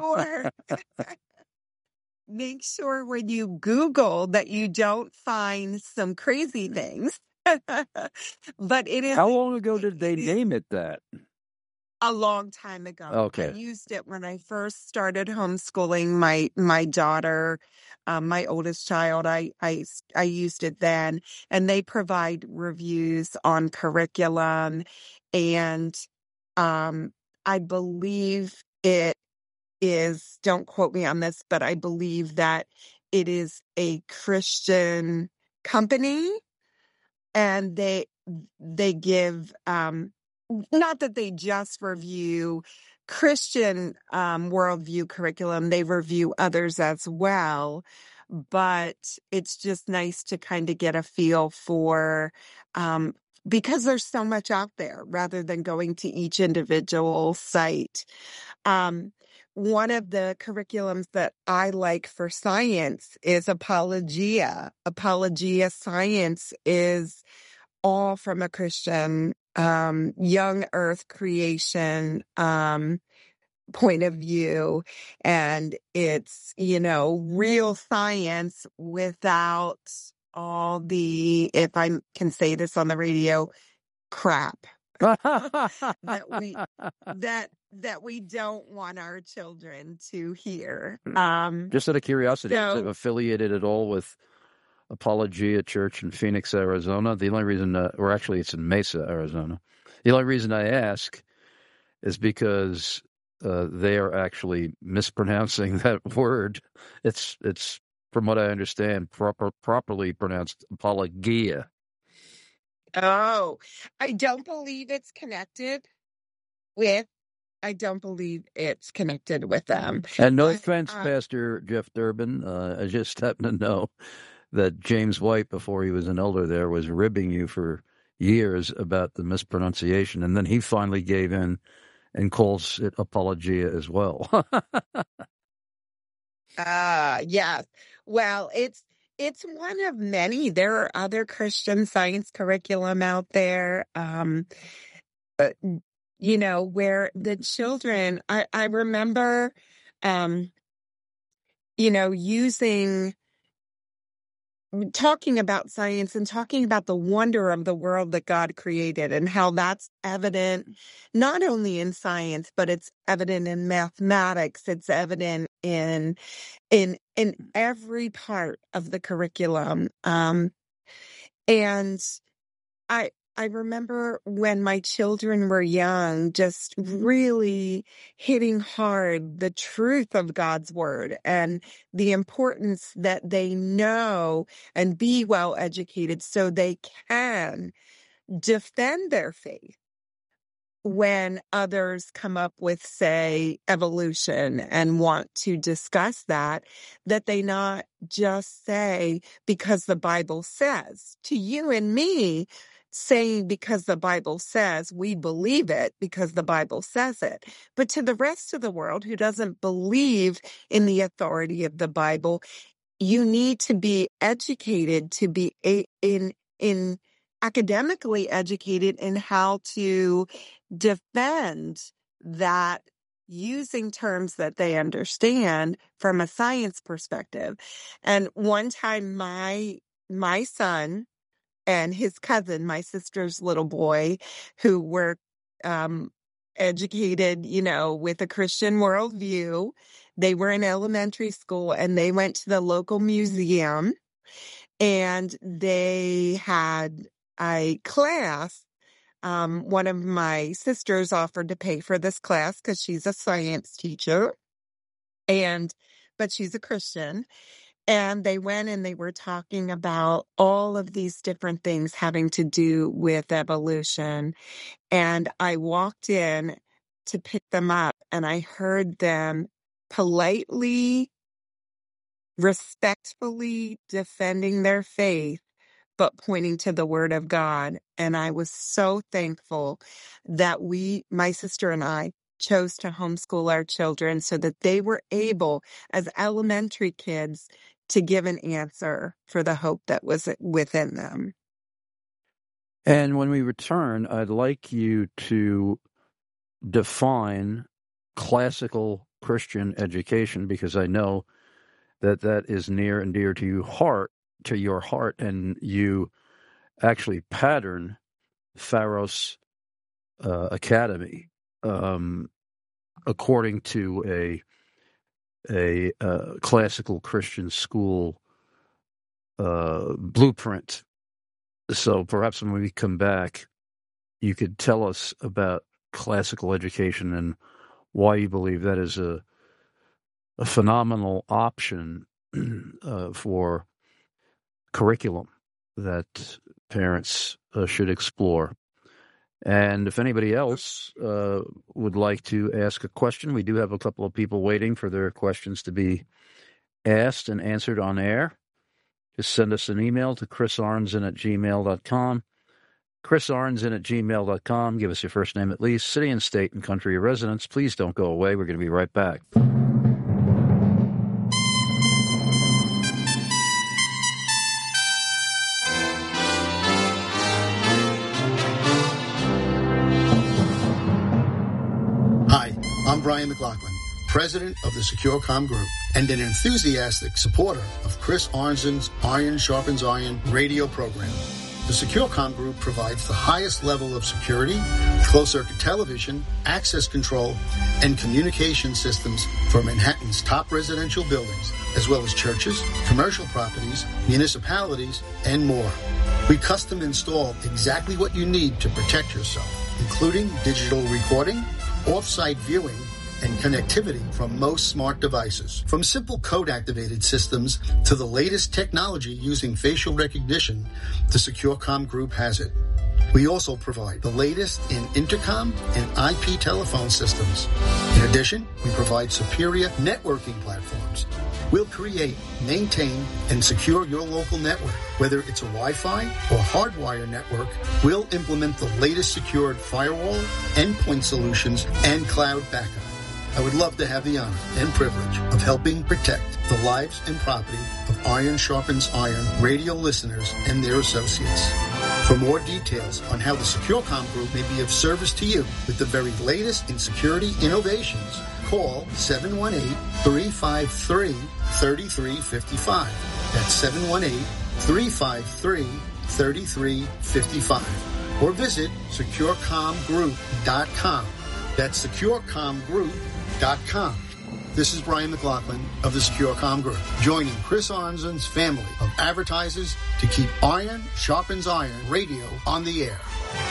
make sure when you Google that you don't find some crazy things. But it is. How long ago did they name it that? A long time ago. Okay. I used it when I first started homeschooling my daughter, my oldest child. I used it then, and they provide reviews on curriculum, and I believe it is, don't quote me on this, but I believe that it is a Christian company, and they give not that they just review Christian worldview curriculum, they review others as well. But it's just nice to kind of get a feel for, because there's so much out there rather than going to each individual site. One of the curriculums that I like for science is Apologia. Apologia Science is all from a Christian young earth creation point of view, and it's, real science without all the, if I can say this on the radio, crap that we don't want our children to hear. Just out of curiosity, is it affiliated at all with Apologia Church in Phoenix, Arizona? The only reason, or actually it's in Mesa, Arizona. The only reason I ask is because they are actually mispronouncing that word. It's from what I understand, properly pronounced Apologia. Oh, I don't believe it's connected with them. And no offense, Pastor Jeff Durbin. I just happen to know that James White, before he was an elder there, was ribbing you for years about the mispronunciation. And then he finally gave in and calls it Apologia as well. Yes. Well, it's one of many. There are other Christian science curriculum out there, where the children, I remember, talking about science and talking about the wonder of the world that God created and how that's evident not only in science, but it's evident in mathematics. It's evident in every part of the curriculum. And I remember when my children were young, just really hitting hard the truth of God's word and the importance that they know and be well educated so they can defend their faith when others come up with, say, evolution and want to discuss that they not just say, because the Bible says. To you and me, saying because the Bible says, we believe it because the Bible says it. But to the rest of the world who doesn't believe in the authority of the Bible, you need to be educated to be in academically educated in how to defend that using terms that they understand from a science perspective. And one time my son and his cousin, my sister's little boy, who were educated, with a Christian worldview, they were in elementary school and they went to the local museum and they had a class. One of my sisters offered to pay for this class because she's a science teacher, but she's a Christian. And they went and they were talking about all of these different things having to do with evolution. And I walked in to pick them up, and I heard them politely, respectfully defending their faith, but pointing to the Word of God. And I was so thankful that my sister and I, chose to homeschool our children so that they were able, as elementary kids, to give an answer for the hope that was within them. And when we return, I'd like you to define classical Christian education, because I know that is near and dear to your heart, and you actually pattern Pharos Academy according to a classical Christian school blueprint. So perhaps when we come back, you could tell us about classical education and why you believe that is a phenomenal option for curriculum that parents should explore. And if anybody else would like to ask a question, we do have a couple of people waiting for their questions to be asked and answered on air. Just send us an email to chrisarnzen@gmail.com. chrisarnzen@gmail.com. Give us your first name at least, city and state and country of residence. Please don't go away. We're going to be right back. Hi, I'm Brian McLaughlin, president of the SecureCom Group and an enthusiastic supporter of Chris Arnzen's Iron Sharpens Iron radio program. The SecureCom Group provides the highest level of security, closed-circuit television, access control, and communication systems for Manhattan's top residential buildings, as well as churches, commercial properties, municipalities, and more. We custom install exactly what you need to protect yourself, including digital recording, off-site viewing, and connectivity from most smart devices. From simple code-activated systems to the latest technology using facial recognition, the SecureCom Group has it. We also provide the latest in intercom and IP telephone systems. In addition, we provide superior networking platforms. We'll create, maintain, and secure your local network. Whether it's a Wi-Fi or hardwire network, we'll implement the latest secured firewall, endpoint solutions, and cloud backup. I would love to have the honor and privilege of helping protect the lives and property of Iron Sharpens Iron radio listeners and their associates. For more details on how the SecureCom Group may be of service to you with the very latest in security innovations, call 718-353-3355. That's 718-353-3355. Or visit securecomgroup.com. That's securecomgroup.com. This is Brian McLaughlin of the SecureCom Group, joining Chris Arnzen's family of advertisers to keep Iron Sharpens Iron radio on the air.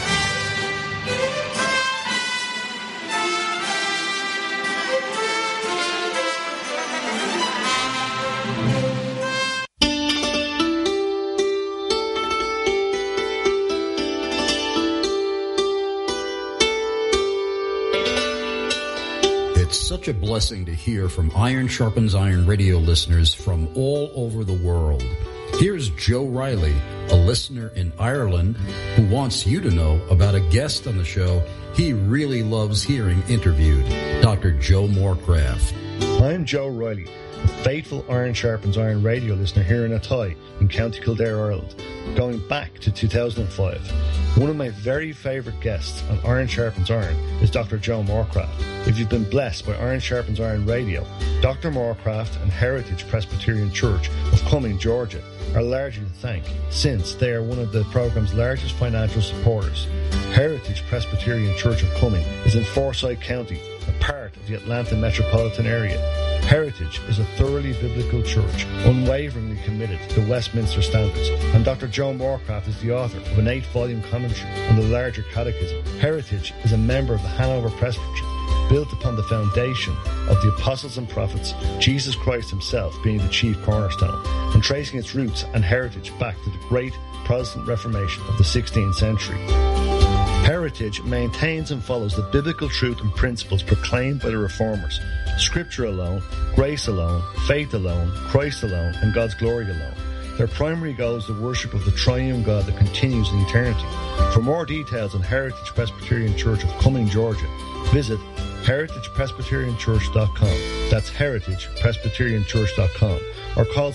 Such a blessing to hear from Iron Sharpens Iron radio listeners from all over the world. Here's Joe Riley, a listener in Ireland, who wants you to know about a guest on the show he really loves hearing interviewed, Dr. Joe Morecraft. I'm Joe Riley, a faithful Iron Sharpens Iron radio listener here in Athy in County Kildare, Ireland, going back to 2005. One of my very favourite guests on Iron Sharpens Iron is Dr. Joe Morecraft. If you've been blessed by Iron Sharpens Iron radio, Dr. Morecraft and Heritage Presbyterian Church of Cumming, Georgia, are largely to thank, since they are one of the programme's largest financial supporters. Heritage Presbyterian Church of Cumming is in Forsyth County, a part of the Atlanta metropolitan area. Heritage is a thoroughly biblical church, unwaveringly committed to Westminster standards, and Dr. Joe Morecraft is the author of an 8-volume commentary on the larger catechism. Heritage is a member of the Hanover Presbytery built upon the foundation of the apostles and prophets, Jesus Christ himself being the chief cornerstone, and tracing its roots and heritage back to the great Protestant Reformation of the 16th century. Heritage maintains and follows the biblical truth and principles proclaimed by the Reformers. Scripture alone, grace alone, faith alone, Christ alone, and God's glory alone. Their primary goal is the worship of the triune God that continues in eternity. For more details on Heritage Presbyterian Church of Cumming, Georgia, visit heritagepresbyterianchurch.com. That's heritagepresbyterianchurch.com. Or call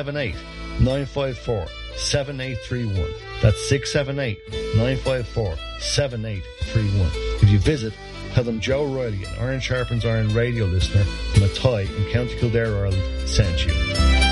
678-954-7831. That's 678-954-7831. If you visit, tell them Joe Riley, an Iron Sharpens Iron radio listener from Athy in County Kildare, Ireland, sent you.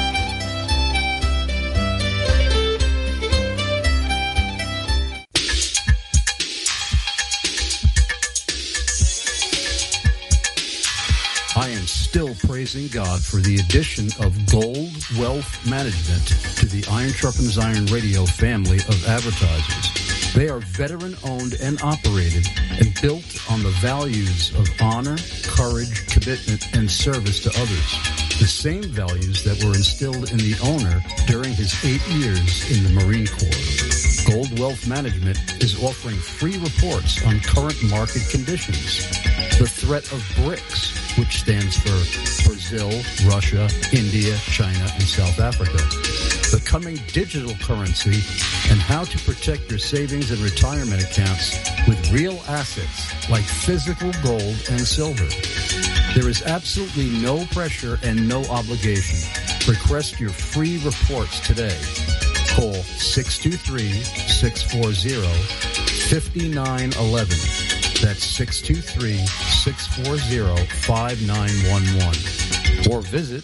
I am still praising God for the addition of Gold Wealth Management to the Iron Sharpens Iron radio family of advertisers. They are veteran-owned and operated and built on the values of honor, courage, commitment, and service to others. The same values that were instilled in the owner during his 8 years in the Marine Corps. Gold Wealth Management is offering free reports on current market conditions. The threat of BRICS, which stands for Brazil, Russia, India, China, and South Africa. The coming digital currency and how to protect your savings and retirement accounts with real assets like physical gold and silver. There is absolutely no pressure and no obligation. Request your free reports today. Call 623-640-5911. That's 623-640-5911. Or visit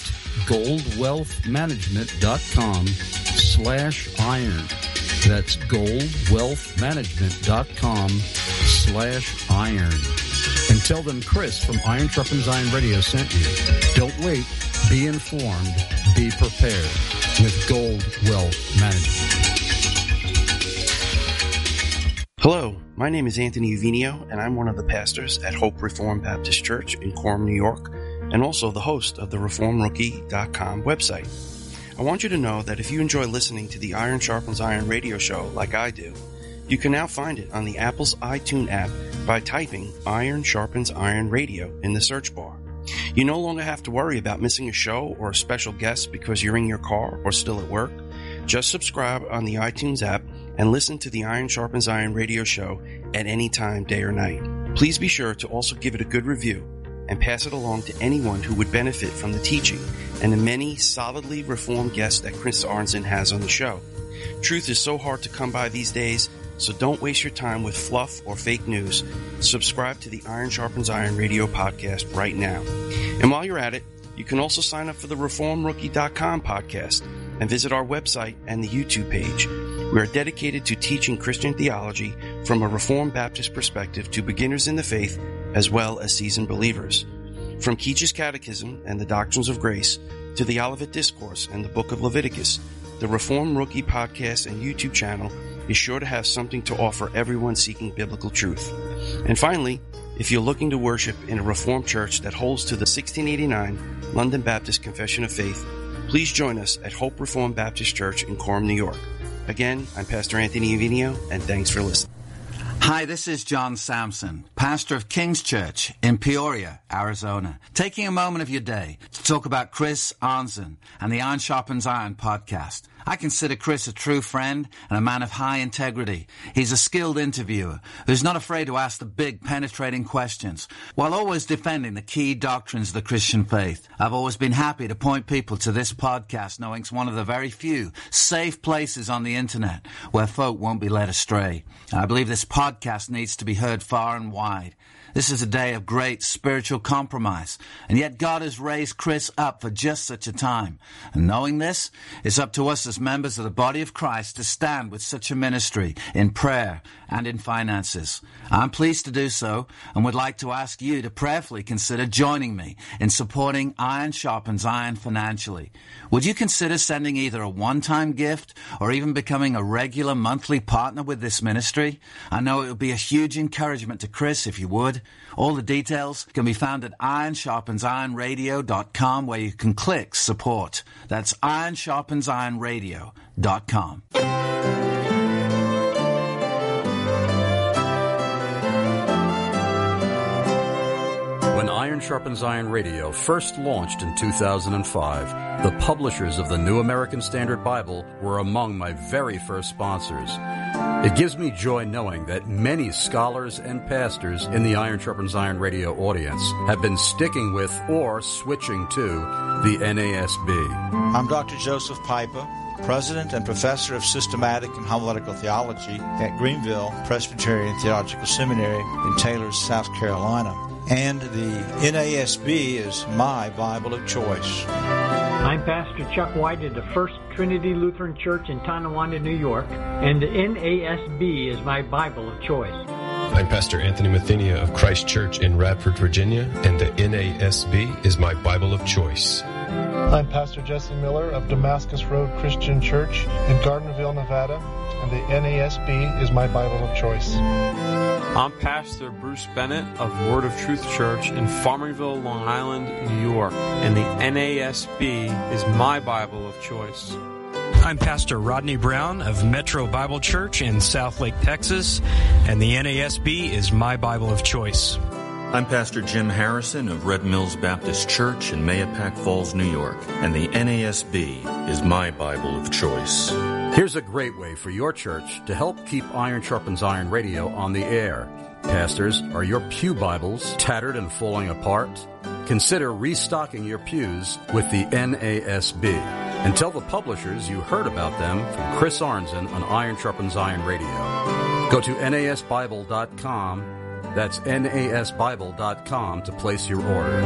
goldwealthmanagement.com/iron. That's goldwealthmanagement.com/iron. And tell them Chris from Iron Sharpens Iron Radio sent you. Don't wait. Be informed. Be prepared with Gold Wealth Management. Hello, my name is Anthony Uvinio, and I'm one of the pastors at Hope Reformed Baptist Church in Coram, New York, and also the host of the ReformRookie.com website. I want you to know that if you enjoy listening to the Iron Sharpens Iron radio show like I do, you can now find it on the Apple's iTunes app by typing Iron Sharpens Iron Radio in the search bar. You no longer have to worry about missing a show or a special guest because you're in your car or still at work. Just subscribe on the iTunes app and listen to the Iron Sharpens Iron radio show at any time, day or night. Please be sure to also give it a good review and pass it along to anyone who would benefit from the teaching and the many solidly reformed guests that Chris Arnzen has on the show. Truth is so hard to come by these days, so don't waste your time with fluff or fake news. Subscribe to the Iron Sharpens Iron radio podcast right now. And while you're at it, you can also sign up for the ReformRookie.com podcast and visit our website and the YouTube page. We are dedicated to teaching Christian theology from a Reformed Baptist perspective to beginners in the faith as well as seasoned believers. From Keach's Catechism and the Doctrines of Grace to the Olivet Discourse and the Book of Leviticus, the Reform Rookie podcast and YouTube channel is sure to have something to offer everyone seeking biblical truth. And finally, if you're looking to worship in a Reformed church that holds to the 1689 London Baptist Confession of Faith, please join us at Hope Reformed Baptist Church in Coram, New York. Again, I'm Pastor Anthony Uvinio, and thanks for listening. Hi, this is John Sampson, pastor of King's Church in Peoria, Arizona, taking a moment of your day to talk about Chris Arnzen and the Iron Sharpens Iron podcast. I consider Chris a true friend and a man of high integrity. He's a skilled interviewer who's not afraid to ask the big, penetrating questions while always defending the key doctrines of the Christian faith. I've always been happy to point people to this podcast, knowing it's one of the very few safe places on the internet where folk won't be led astray. And I believe this podcast needs to be heard far and wide. This is a day of great spiritual compromise, and yet God has raised Chris up for just such a time. And knowing this, it's up to us as members of the body of Christ to stand with such a ministry in prayer and in finances. I'm pleased to do so and would like to ask you to prayerfully consider joining me in supporting Iron Sharpens Iron financially. Would you consider sending either a one-time gift or even becoming a regular monthly partner with this ministry? I know it would be a huge encouragement to Chris if you would. All the details can be found at ironsharpensironradio.com, where you can click support. That's ironsharpensironradio.com. When Iron Sharpens Iron Radio first launched in 2005, the publishers of the New American Standard Bible were among my very first sponsors. It gives me joy knowing that many scholars and pastors in the Iron Sharpens Iron Radio audience have been sticking with or switching to the NASB. I'm Dr. Joseph Pipa, President and Professor of Systematic and Homiletical Theology at Greenville Presbyterian Theological Seminary in Taylor, South Carolina. And the NASB is my Bible of choice. I'm Pastor Chuck White of the First Trinity Lutheran Church in Tonawanda, New York, and the NASB is my Bible of choice. I'm Pastor Anthony Mathenia of Christ Church in Radford, Virginia, and the NASB is my Bible of choice. I'm Pastor Jesse Miller of Damascus Road Christian Church in Gardnerville, Nevada, and the NASB is my Bible of choice. I'm Pastor Bruce Bennett of Word of Truth Church in Farmingville, Long Island, New York, and the NASB is my Bible of choice. I'm Pastor Rodney Brown of Metro Bible Church in Southlake, Texas, and the NASB is my Bible of choice. I'm Pastor Jim Harrison of Red Mills Baptist Church in Mayapack Falls, New York, and the NASB is my Bible of choice. Here's a great way for your church to help keep Iron Sharpens Iron Radio on the air. Pastors, are your pew Bibles tattered and falling apart? Consider restocking your pews with the NASB. And tell the publishers you heard about them from Chris Arnzen on Iron Sharpens Iron Radio. Go to NASBible.com. That's NASBible.com to place your order.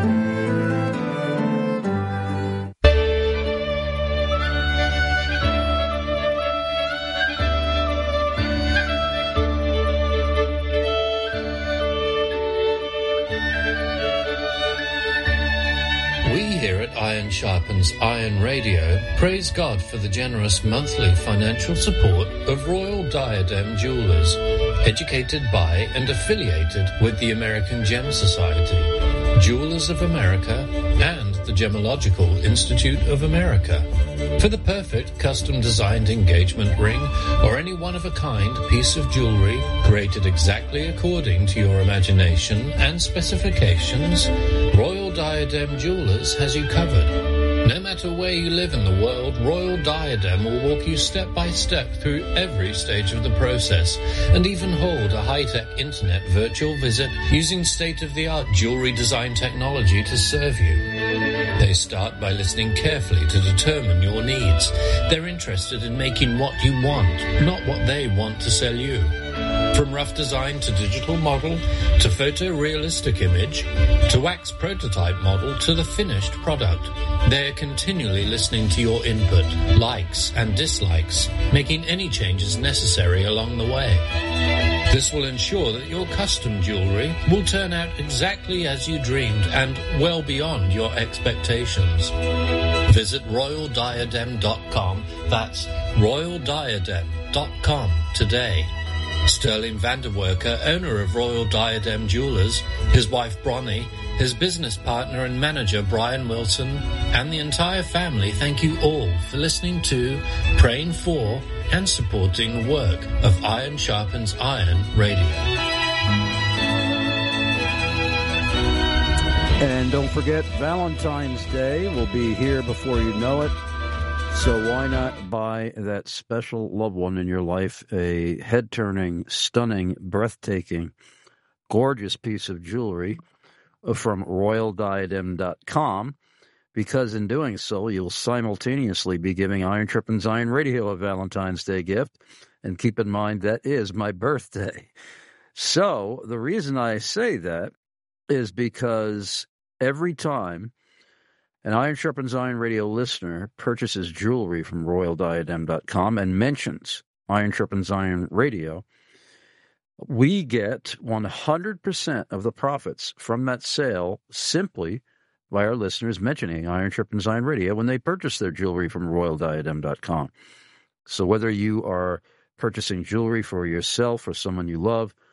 Iron Sharpens Iron Radio praise God for the generous monthly financial support of Royal Diadem Jewelers, educated by and affiliated with the American Gem Society, Jewelers of America, and the Gemological Institute of America. For the perfect custom-designed engagement ring or any one-of-a-kind piece of jewelry created exactly according to your imagination and specifications, Royal Diadem Jewelers has you covered. No matter where you live in the world, Royal Diadem will walk you step by step through every stage of the process and even hold a high-tech internet virtual visit using state-of-the-art jewelry design technology to serve you. They start by listening carefully to determine your needs. They're interested in making what you want, not what they want to sell you. From rough design to digital model, to photorealistic image, to wax prototype model, to the finished product, they are continually listening to your input, likes and dislikes, making any changes necessary along the way. This will ensure that your custom jewelry will turn out exactly as you dreamed and well beyond your expectations. Visit royaldiadem.com. That's royaldiadem.com today. Sterling Vanderwerker, owner of Royal Diadem Jewelers, his wife Bronnie, his business partner and manager Brian Wilson, and the entire family thank you all for listening to, praying for, and supporting the work of Iron Sharpens Iron Radio. And don't forget, Valentine's Day will be here before you know it. So why not buy that special loved one in your life a head-turning, stunning, breathtaking, gorgeous piece of jewelry from RoyalDiadem.com, because in doing so, you'll simultaneously be giving Iron Sharpens Iron Radio a Valentine's Day gift. And keep in mind, that is my birthday. So the reason I say that is because every time an Iron Sharpens Iron Radio listener purchases jewelry from RoyalDiadem.com and mentions Iron Sharpens Iron Radio, we get 100% of the profits from that sale simply by our listeners mentioning Iron Sharpens Iron Radio when they purchase their jewelry from RoyalDiadem.com. So whether you are purchasing jewelry for yourself or someone you love,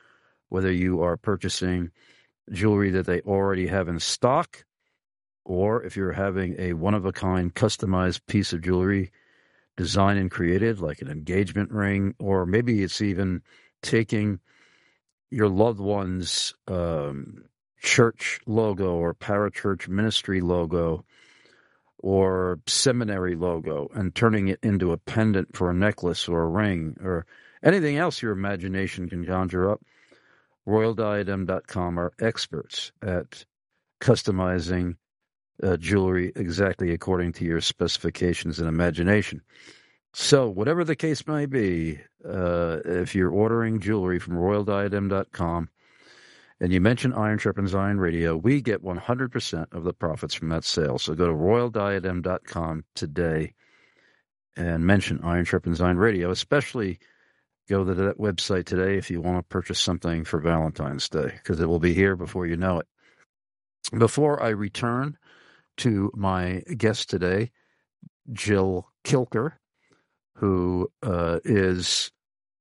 whether you are purchasing jewelry that they already have in stock, or if you're having a one-of-a-kind customized piece of jewelry designed and created, like an engagement ring, or maybe it's even taking your loved one's church logo or parachurch ministry logo or seminary logo and turning it into a pendant for a necklace or a ring or anything else your imagination can conjure up. RoyalDiadem.com are experts at customizing jewelry exactly according to your specifications and imagination. So whatever the case may be, if you're ordering jewelry from RoyalDiadem.com and you mention Iron Sharpens Iron Radio, we get 100% of the profits from that sale. So go to RoyalDiadem.com today and mention Iron Sharpens Iron Radio. Especially go to that website today if you want to purchase something for Valentine's Day, because it will be here before you know it. Before I return to my guest today, Jill Kilker, who is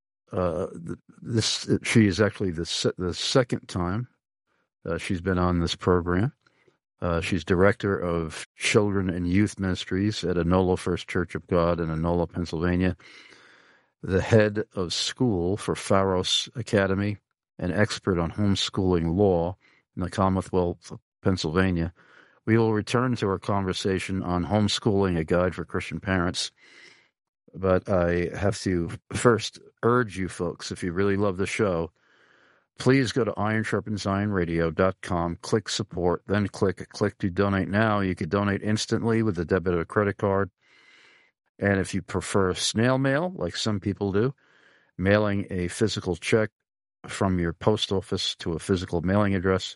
she is actually the second time she's been on this program. She's director of Children and Youth Ministries at Enola First Church of God in Enola, Pennsylvania, the head of school for Pharos Academy, an expert on homeschooling law in the Commonwealth of Pennsylvania. We will return to our conversation on homeschooling, a guide for Christian parents. But I have to first urge you folks, if you really love the show, please go to IronSharpensIronRadio.com, click support, then click to donate now. You could donate instantly with a debit or credit card. And if you prefer snail mail, like some people do, mailing a physical check from your post office to a physical mailing address,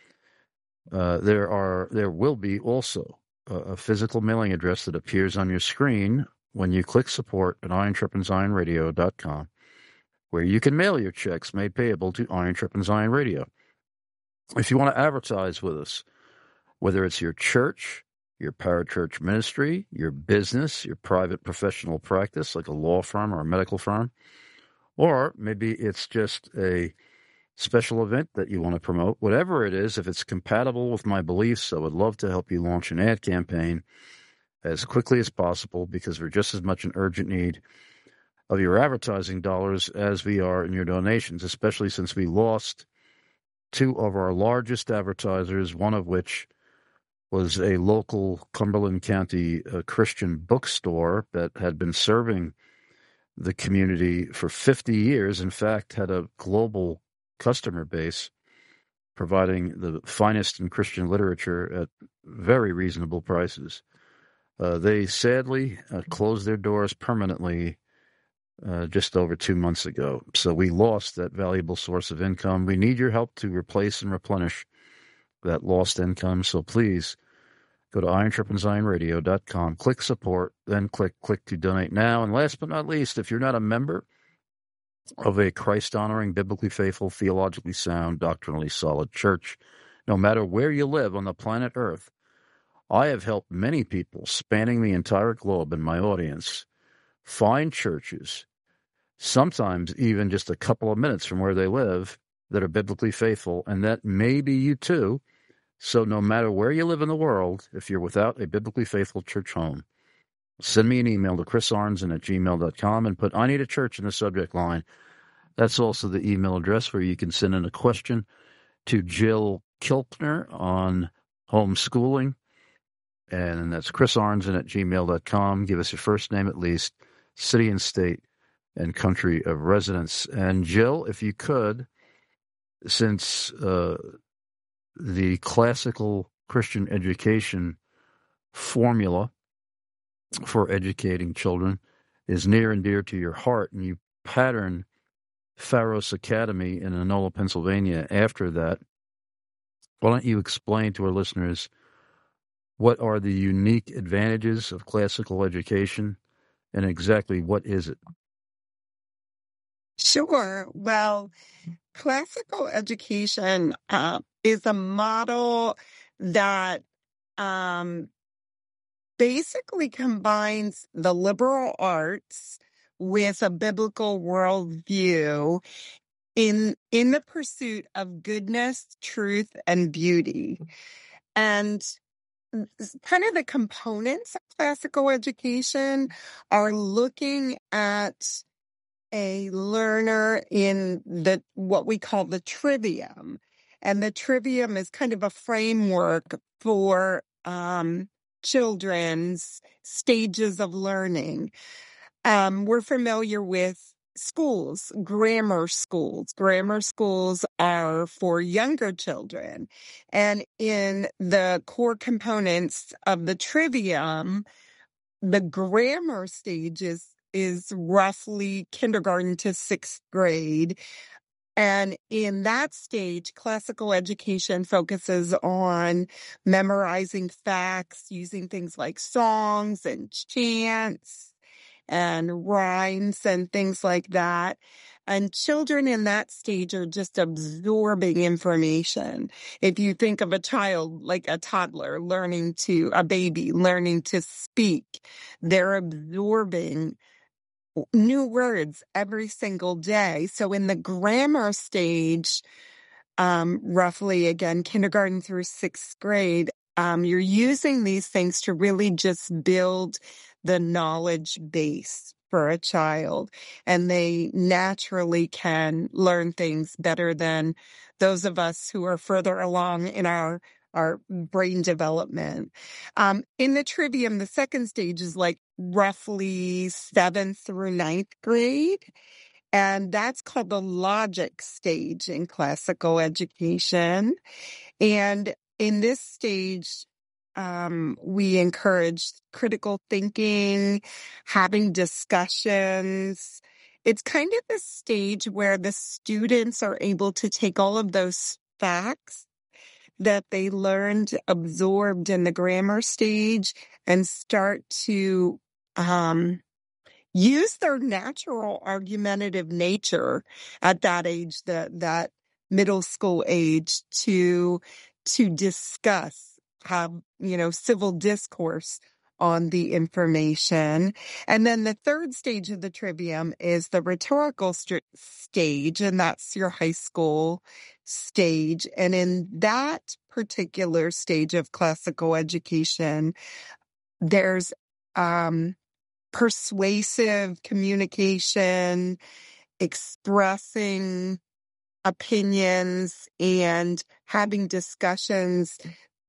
there will be also a physical mailing address that appears on your screen when you click support at IronSharpensIronRadio.com, where you can mail your checks made payable to Iron Sharpens Iron Radio. If you want to advertise with us, whether it's your church, your parachurch ministry, your business, your private professional practice, like a law firm or a medical firm, or maybe it's just a special event that you want to promote, whatever it is, if it's compatible with my beliefs, I would love to help you launch an ad campaign as quickly as possible, because we're just as much in urgent need of your advertising dollars as we are in your donations, especially since we lost two of our largest advertisers, one of which was a local Cumberland County Christian bookstore that had been serving the community for 50 years. In fact, had a global customer base, providing the finest in Christian literature at very reasonable prices. They sadly closed their doors permanently just over 2 months ago. So we lost that valuable source of income. We need your help to replace and replenish that lost income. So please go to IronSharpensIronRadio.com, click support, then click to donate now. And last but not least, if you're not a member of a Christ-honoring, biblically faithful, theologically sound, doctrinally solid church, no matter where you live on the planet Earth, I have helped many people spanning the entire globe in my audience find churches, sometimes even just a couple of minutes from where they live, that are biblically faithful, and that may be you too. So no matter where you live in the world, if you're without a biblically faithful church home, send me an email to chrisarnson@gmail.com and put "I need a church" in the subject line. That's also the email address where you can send in a question to Jill Kilkner on homeschooling. And that's chrisarnson@gmail.com. Give us your first name at least, city and state, and country of residence. And Jill, if you could, since the classical Christian education formula for educating children is near and dear to your heart, and you pattern Pharos Academy in Enola, Pennsylvania after that, why don't you explain to our listeners what are the unique advantages of classical education and exactly what is it? Sure. Well, classical education is a model that basically combines the liberal arts with a biblical worldview in the pursuit of goodness, truth, and beauty. And kind of the components of classical education are looking at a learner in what we call the trivium. And the trivium is kind of a framework for children's stages of learning. We're familiar with schools, grammar schools. Grammar schools are for younger children. And in the core components of the trivium, the grammar stage is roughly kindergarten to 6th grade. And in that stage, classical education focuses on memorizing facts, using things like songs and chants and rhymes and things like that. And children in that stage are just absorbing information. If you think of a child like a toddler a baby learning to speak, they're absorbing new words every single day. So in the grammar stage, roughly again, kindergarten through 6th grade, you're using these things to really just build the knowledge base for a child. And they naturally can learn things better than those of us who are further along in our brain development. In the trivium, the second stage is like roughly 7th through 9th grade. And that's called the logic stage in classical education. And in this stage, we encourage critical thinking, having discussions. It's kind of the stage where the students are able to take all of those facts that they learned, absorbed in the grammar stage, and start to use their natural argumentative nature at that age, that middle school age, to discuss, have, civil discourse on the information. And then the third stage of the trivium is the rhetorical stage, and that's your high school stage. And in that particular stage of classical education, there's persuasive communication, expressing opinions, and having discussions,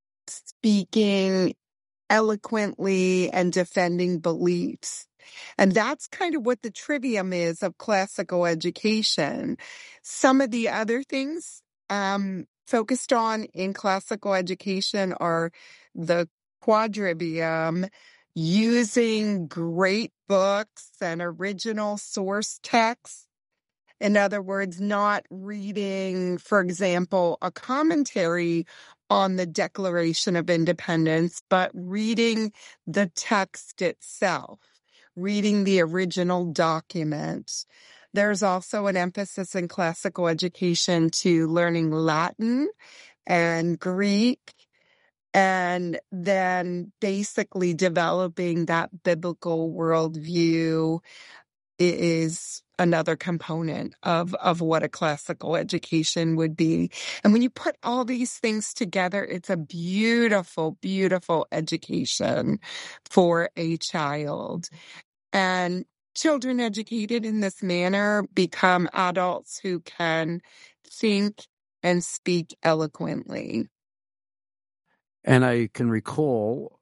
speaking eloquently and defending beliefs. And that's kind of what the trivium is of classical education. Some of the other things focused on in classical education are the quadrivium, using great books and original source texts. In other words, not reading, for example, a commentary on the Declaration of Independence, but reading the text itself, reading the original document. There's also an emphasis in classical education to learning Latin and Greek, and then basically developing that biblical worldview is another component of what a classical education would be. And when you put all these things together, it's a beautiful, beautiful education for a child. And children educated in this manner become adults who can think and speak eloquently. And I can recall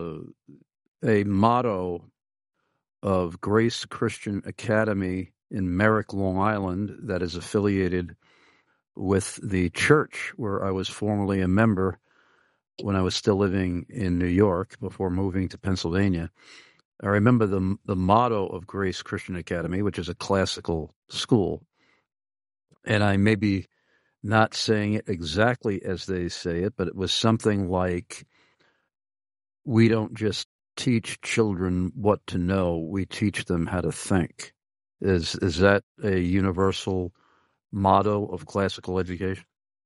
a motto of Grace Christian Academy in Merrick, Long Island, that is affiliated with the church where I was formerly a member when I was still living in New York before moving to Pennsylvania. I remember the motto of Grace Christian Academy, which is a classical school, and I may be not saying it exactly as they say it, but it was something like, we don't just teach children what to know, we teach them how to think. Is that a universal motto of classical education?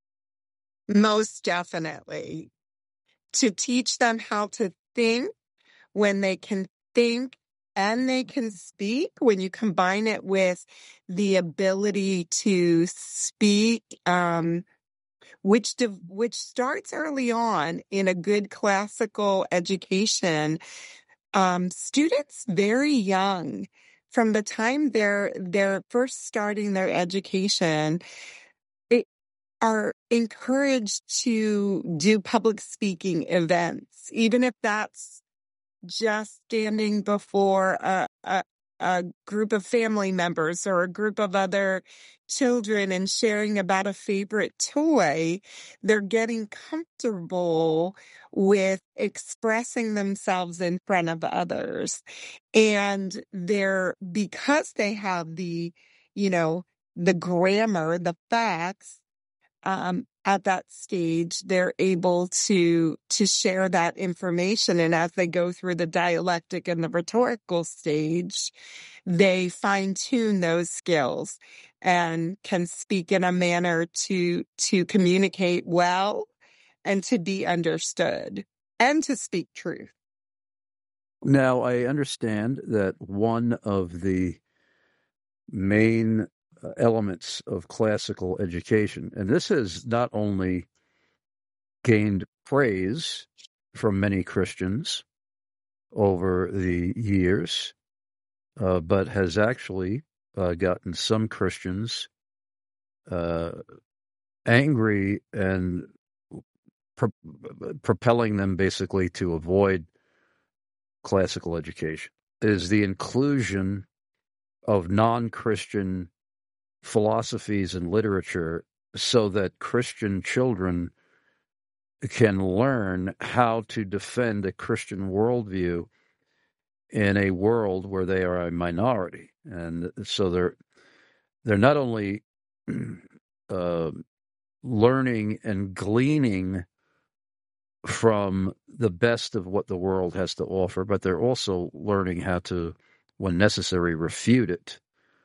Most definitely. To teach them how to think when they can think and they can speak, when you combine it with the ability to speak, which starts early on in a good classical education, students very young, from the time they're first starting their education, are encouraged to do public speaking events, even if that's just standing before a group of family members or a group of other children and sharing about a favorite toy. They're getting comfortable with expressing themselves in front of others. And because they have the grammar, the facts, at that stage, they're able to share that information. And as they go through the dialectic and the rhetorical stage, they fine tune those skills and can speak in a manner to communicate well and to be understood and to speak truth. Now, I understand that one of the main elements of classical education, and this has not only gained praise from many Christians over the years, but has actually gotten some Christians angry and propelling them basically to avoid classical education, is the inclusion of non-Christian philosophies and literature so that Christian children can learn how to defend a Christian worldview in a world where they are a minority. And so they're not only learning and gleaning from the best of what the world has to offer, but they're also learning how to, when necessary, refute it.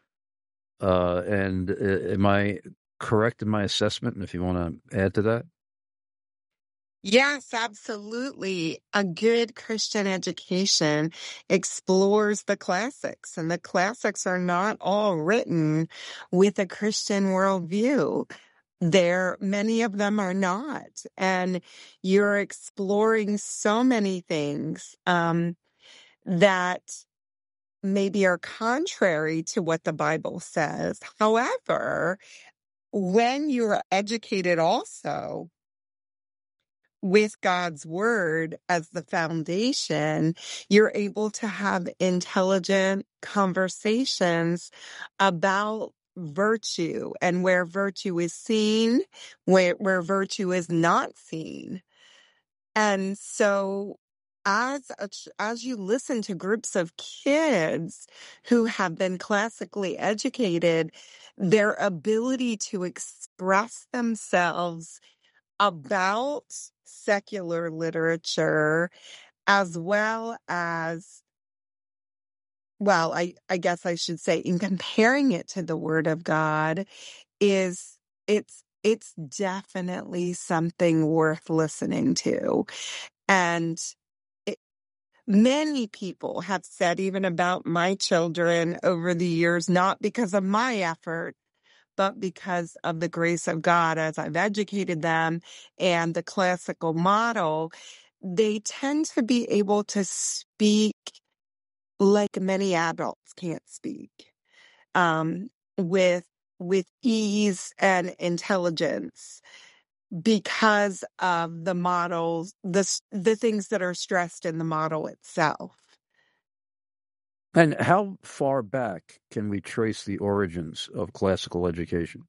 And am I correct in my assessment? And if you want to add to that? Yes, absolutely. A good Christian education explores the classics, and the classics are not all written with a Christian worldview. Many of them are not. And you're exploring so many things that maybe are contrary to what the Bible says. However, when you're educated also with God's word as the foundation, you're able to have intelligent conversations about virtue and where virtue is seen, where virtue is not seen. And so as you listen to groups of kids who have been classically educated, their ability to express themselves about secular literature, as well as, well, I guess I should say, in comparing it to the Word of God, it's definitely something worth listening to. And many people have said, even about my children over the years, not because of my effort, but because of the grace of God as I've educated them and the classical model, they tend to be able to speak like many adults can't speak, with ease and intelligence, because of the models, the things that are stressed in the model itself. And how far back can we trace the origins of classical education?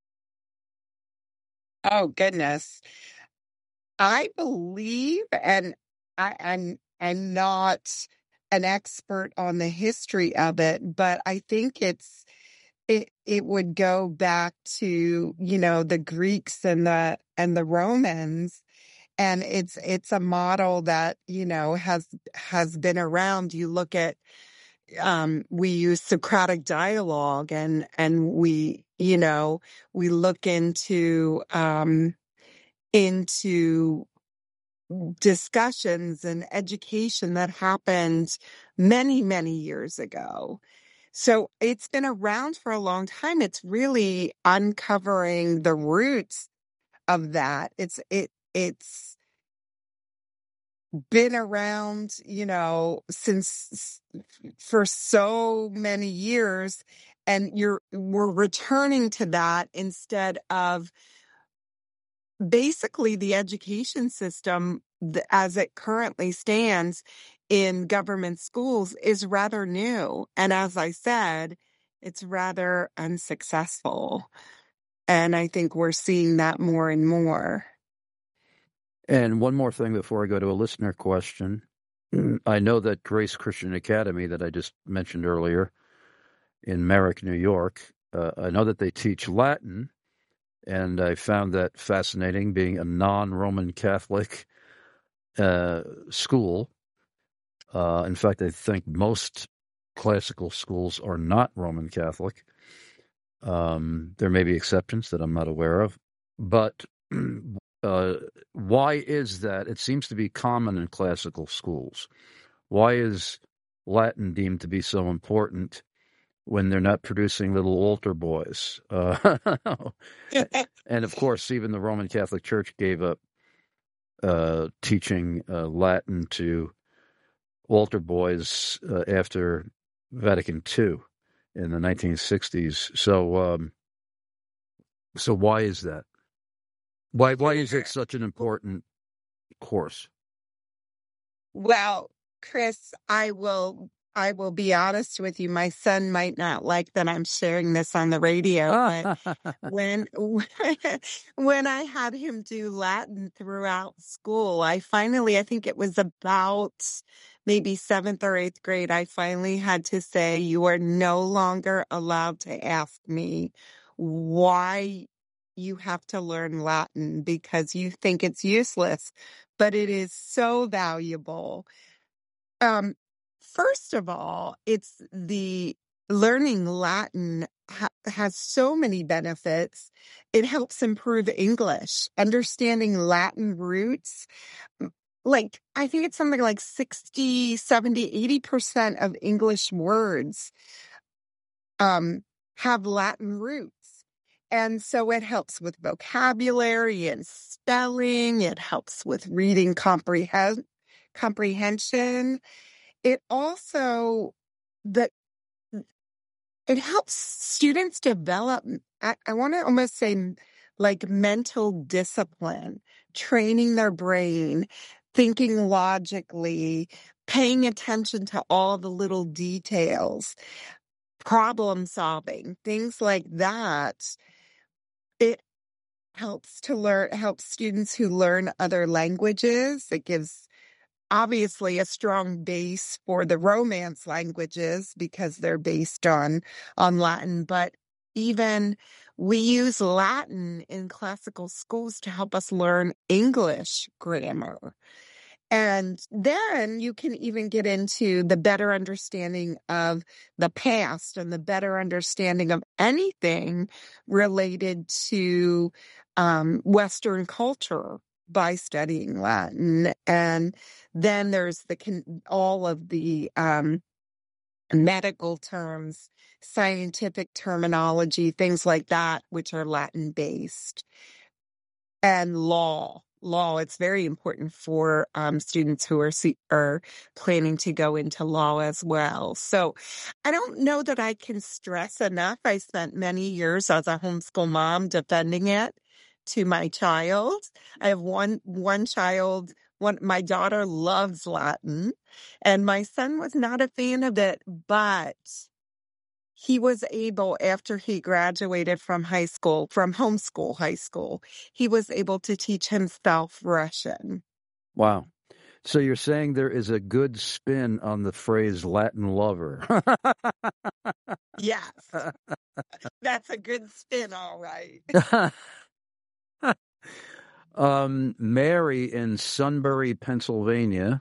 Oh, goodness. I believe, and I'm not an expert on the history of it, but I think it would go back to, the Greeks and the Romans. And it's a model that, has been around. You look at, we use Socratic dialogue, and we look into discussions and education that happened many, many years ago. So it's been around for a long time. It's really uncovering the roots of that. It's been around, since for so many years, and we're returning to that instead of basically the education system as it currently stands in government schools is rather new. And as I said, it's rather unsuccessful. And I think we're seeing that more and more. And one more thing before I go to a listener question. I know that Grace Christian Academy that I just mentioned earlier in Merrick, New York, I know that they teach Latin, and I found that fascinating, being a non-Roman Catholic school. In fact, I think most classical schools are not Roman Catholic. There may be exceptions that I'm not aware of, but why is that? It seems to be common in classical schools. Why is Latin deemed to be so important when they're not producing little altar boys? And of course, even the Roman Catholic Church gave up teaching Latin to altar boys after Vatican II in the 1960s. So why is that? Why is it such an important course? Well, Chris, I will be honest with you. My son might not like that I'm sharing this on the radio, but when I had him do Latin throughout school, I think it was about maybe 7th or 8th grade, I finally had to say, you are no longer allowed to ask me why you have to learn Latin because you think it's useless, but it is so valuable. First of all, it's the learning Latin has so many benefits. It helps improve English, understanding Latin roots. Like, I think it's something like 60, 70, 80% of English words have Latin roots. And so it helps with vocabulary and spelling. It helps with reading comprehension. It also, it helps students develop, I want to almost say like mental discipline, training their brain, thinking logically, paying attention to all the little details, problem solving, things like that. It helps students who learn other languages. It gives obviously a strong base for the Romance languages because they're based on Latin, but even we use Latin in classical schools to help us learn English grammar. And then you can even get into the better understanding of the past and the better understanding of anything related to Western culture by studying Latin. And then there's all of the medical terms, scientific terminology, things like that, which are Latin based. And law, it's very important for students who are planning to go into law as well. So I don't know that I can stress enough. I spent many years as a homeschool mom defending it to my child. I have one child. My daughter loves Latin, and my son was not a fan of it, but he was able, after he graduated from homeschool high school, he was able to teach himself Russian. Wow. So you're saying there is a good spin on the phrase Latin lover. Yes. That's a good spin, all right. Mary in Sunbury, Pennsylvania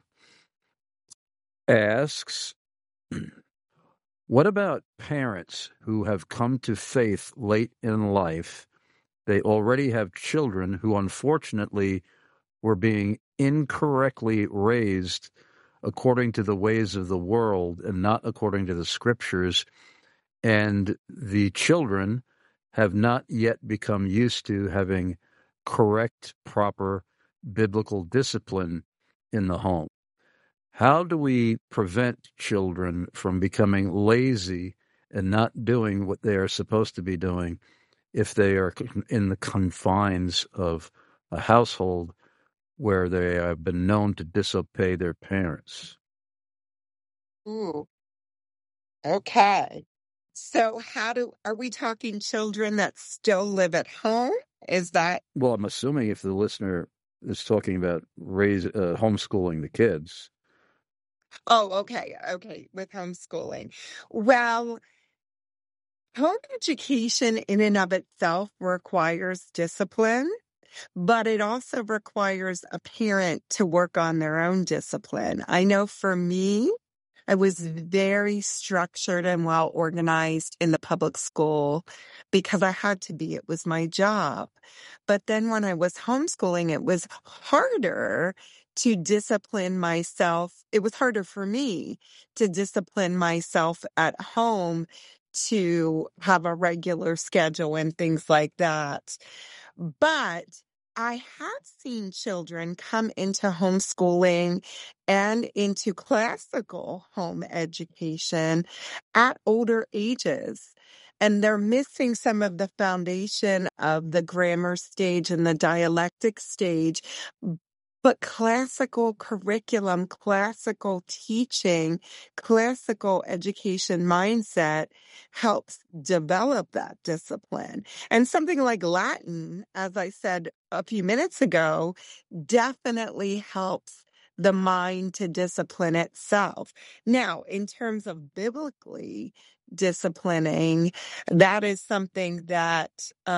asks, what about parents who have come to faith late in life? They already have children who unfortunately were being incorrectly raised according to the ways of the world and not according to the scriptures, and the children have not yet become used to having correct, proper biblical discipline in the home. How do we prevent children from becoming lazy and not doing what they are supposed to be doing if they are in the confines of a household where they have been known to disobey their parents? Ooh, okay. So are we talking children that still live at home? Is that? Well, I'm assuming if the listener is talking about homeschooling the kids. Oh, okay. Okay. With homeschooling. Well, home education in and of itself requires discipline, but it also requires a parent to work on their own discipline. I know for me, I was very structured and well organized in the public school because I had to be. It was my job. But then when I was homeschooling, it was harder to discipline myself. It was harder for me to discipline myself at home to have a regular schedule and things like that. But I have seen children come into homeschooling and into classical home education at older ages. And they're missing some of the foundation of the grammar stage and the dialectic stage. But classical curriculum, classical teaching, classical education mindset helps develop that discipline. And something like Latin, as I said a few minutes ago, definitely helps the mind to discipline itself. Now, in terms of biblically disciplining, that is something that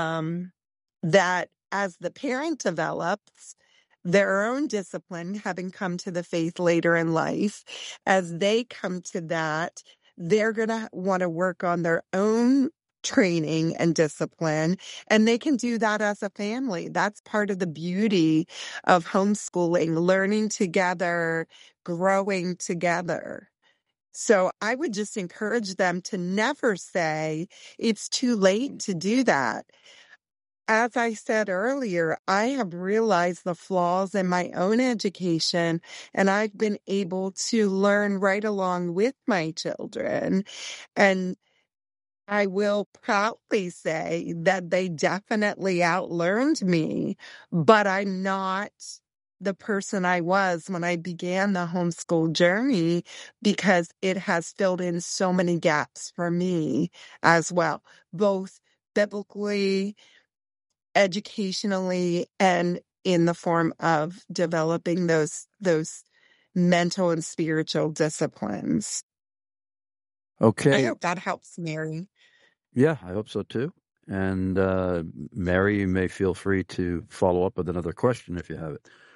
as the parent develops their own discipline, having come to the faith later in life, as they come to that, they're going to want to work on their own training and discipline, and they can do that as a family. That's part of the beauty of homeschooling, learning together, growing together. So I would just encourage them to never say it's too late to do that. As I said earlier, I have realized the flaws in my own education, and I've been able to learn right along with my children. And I will proudly say that they definitely outlearned me, but I'm not the person I was when I began the homeschool journey because it has filled in so many gaps for me as well, both biblically, educationally, and in the form of developing those mental and spiritual disciplines. Okay. I hope that helps, Mary. Yeah, I hope so too. And Mary, you may feel free to follow up with another question if you have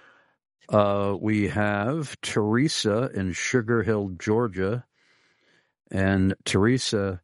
it. We have Teresa in Sugar Hill, Georgia. And Teresa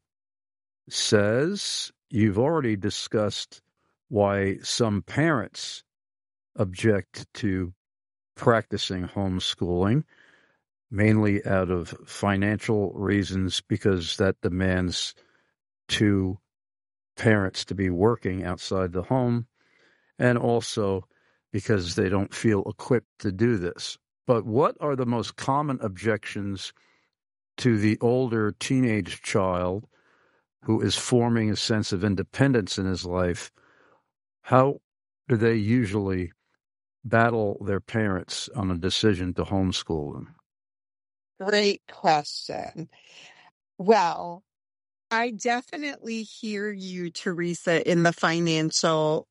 says, you've already discussed why some parents object to practicing homeschooling, mainly out of financial reasons, because that demands two parents to be working outside the home, and also because they don't feel equipped to do this. But what are the most common objections to the older teenage child who is forming a sense of independence in his life? How do they usually battle their parents on a decision to homeschool them? Great question. Well, I definitely hear you, Teresa, in the financial,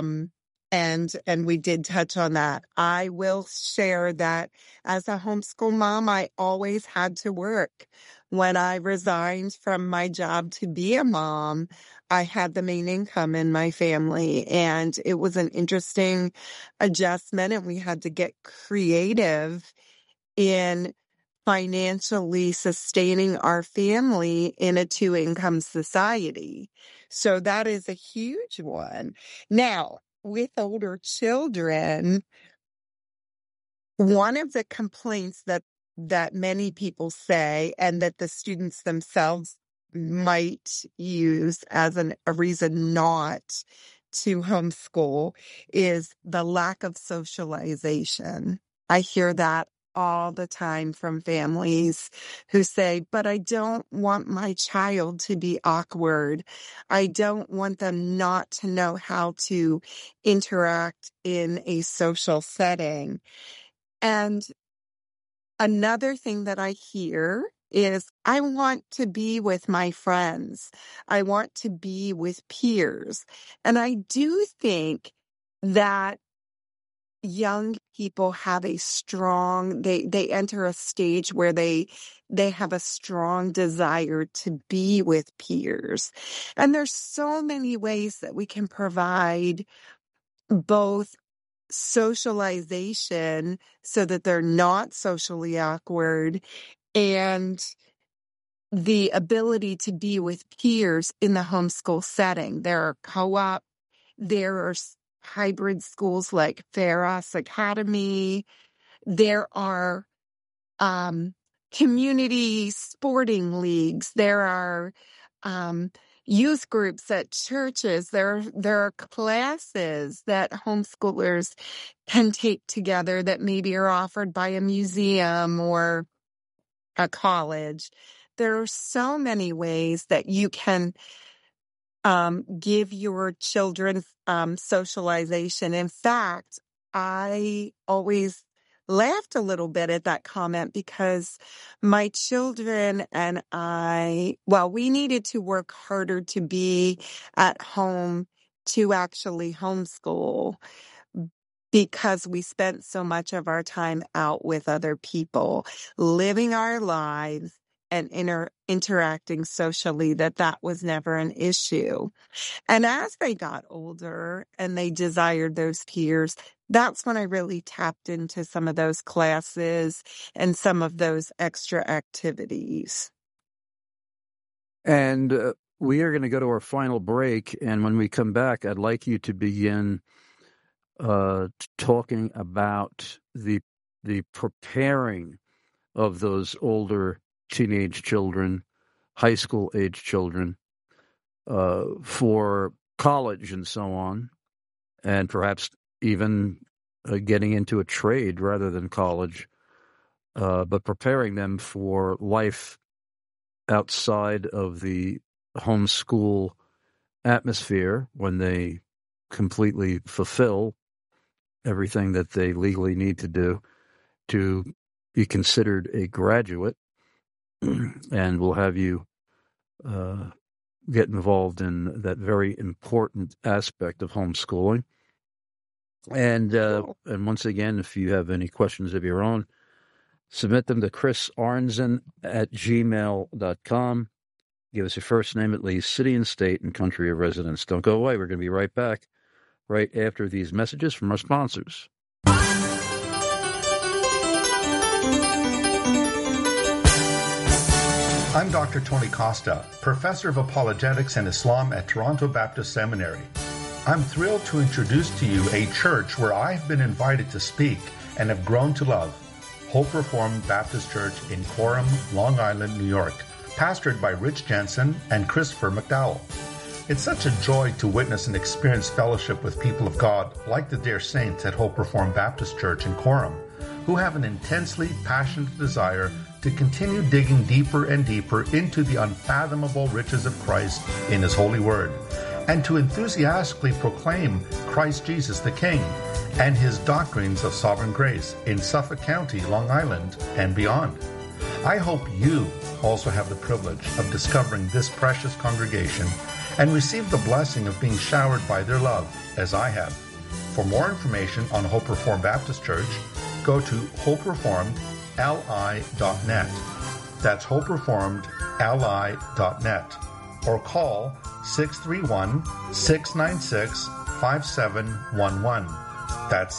and we did touch on that. I will share that as a homeschool mom, I always had to work. When I resigned from my job to be a mom, I had the main income in my family, and it was an interesting adjustment, and we had to get creative in financially sustaining our family in a two-income society. So that is a huge one. Now, with older children, One of the complaints that many people say, and that the students themselves might use as a reason not to homeschool, is the lack of socialization. I hear that all the time from families who say, but I don't want my child to be awkward. I don't want them not to know how to interact in a social setting. And another thing that I hear is, I want to be with my friends. I want to be with peers. And I do think that young people have a strong, they enter a stage where they have a strong desire to be with peers. And there's so many ways that we can provide both socialization so that they're not socially awkward, and the ability to be with peers in the homeschool setting. There are co-op, there are hybrid schools like Ferris Academy. There are community sporting leagues. There are youth groups at churches. There are classes that homeschoolers can take together that maybe are offered by a museum or a college. There are so many ways that you can give your children socialization. In fact, I always laughed a little bit at that comment because my children and we needed to work harder to be at home to actually homeschool, because we spent so much of our time out with other people, living our lives and interacting socially, that was never an issue. And as they got older and they desired those peers, that's when I really tapped into some of those classes and some of those extra activities. And we are going to go to our final break. And when we come back, I'd like you to begin talking about the preparing of those older teenage children, high school age children, for college and so on, and perhaps even getting into a trade rather than college, but preparing them for life outside of the homeschool atmosphere when they completely fulfill everything that they legally need to do to be considered a graduate. And we'll have you get involved in that very important aspect of homeschooling. And once again, if you have any questions of your own, submit them to chrisarnzen@gmail.com. Give us your first name, at least city and state and country of residence. Don't go away. We're going to be right back right after these messages from our sponsors. I'm Dr. Tony Costa, Professor of Apologetics and Islam at Toronto Baptist Seminary. I'm thrilled to introduce to you a church where I've been invited to speak and have grown to love, Hope Reformed Baptist Church in Coram, Long Island, New York, pastored by Rich Jensen and Christopher McDowell. It's such a joy to witness and experience fellowship with people of God like the dear saints at Hope Reformed Baptist Church in Coram, who have an intensely passionate desire to continue digging deeper and deeper into the unfathomable riches of Christ in His holy word, and to enthusiastically proclaim Christ Jesus the King and His doctrines of sovereign grace in Suffolk County, Long Island, and beyond. I hope you also have the privilege of discovering this precious congregation and receive the blessing of being showered by their love, as I have. For more information on Hope Reformed Baptist Church, go to hopereformedli.net. That's hopereformedli.net. Or call 631-696-5711. That's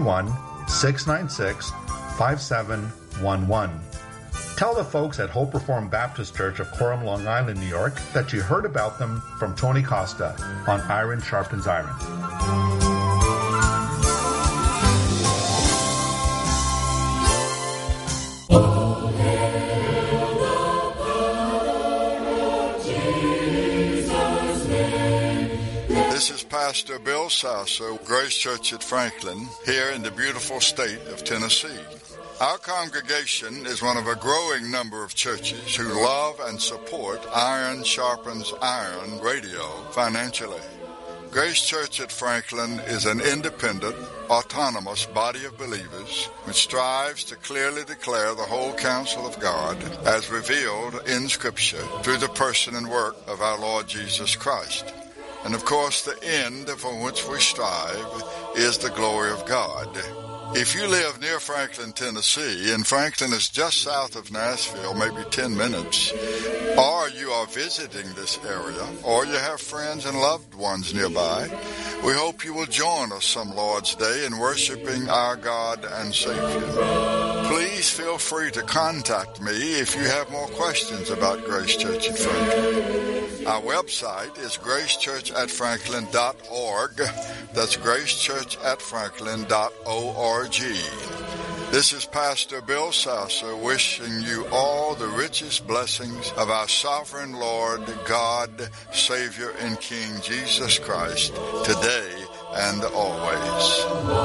631-696-5711. Tell the folks at Hope Reformed Baptist Church of Coram, Long Island, New York, that you heard about them from Tony Costa on Iron Sharpens Iron. This is Pastor Bill Sasser, Grace Church at Franklin, here in the beautiful state of Tennessee. Our congregation is one of a growing number of churches who love and support Iron Sharpens Iron radio financially. Grace Church at Franklin is an independent, autonomous body of believers which strives to clearly declare the whole counsel of God as revealed in Scripture through the person and work of our Lord Jesus Christ. And of course, the end for which we strive is the glory of God. If you live near Franklin, Tennessee, and Franklin is just south of Nashville, maybe 10 minutes, or you are visiting this area, or you have friends and loved ones nearby, we hope you will join us some Lord's Day in worshiping our God and Savior. Please feel free to contact me if you have more questions about Grace Church at Franklin. Our website is gracechurchatfranklin.org. That's gracechurchatfranklin.org. This is Pastor Bill Sasser wishing you all the richest blessings of our sovereign Lord, God, Savior, and King Jesus Christ, today and always.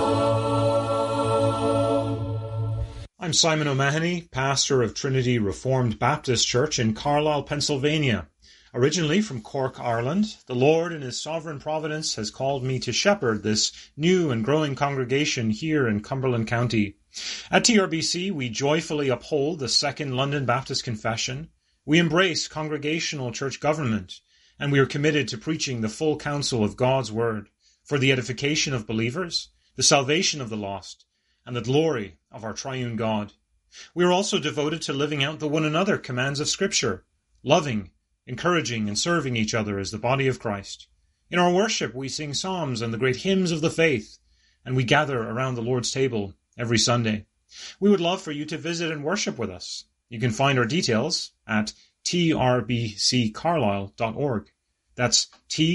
I'm Simon O'Mahony, pastor of Trinity Reformed Baptist Church in Carlisle, Pennsylvania. Originally from Cork, Ireland, the Lord in His sovereign providence has called me to shepherd this new and growing congregation here in Cumberland County. At TRBC, we joyfully uphold the Second London Baptist Confession, we embrace congregational church government, and we are committed to preaching the full counsel of God's Word for the edification of believers, the salvation of the lost, and the glory of our triune God. We are also devoted to living out the one another commands of Scripture, loving, encouraging, and serving each other as the body of Christ. In our worship, we sing psalms and the great hymns of the faith, and we gather around the Lord's table every Sunday. We would love for you to visit and worship with us. You can find our details at trbccarlisle.org. That's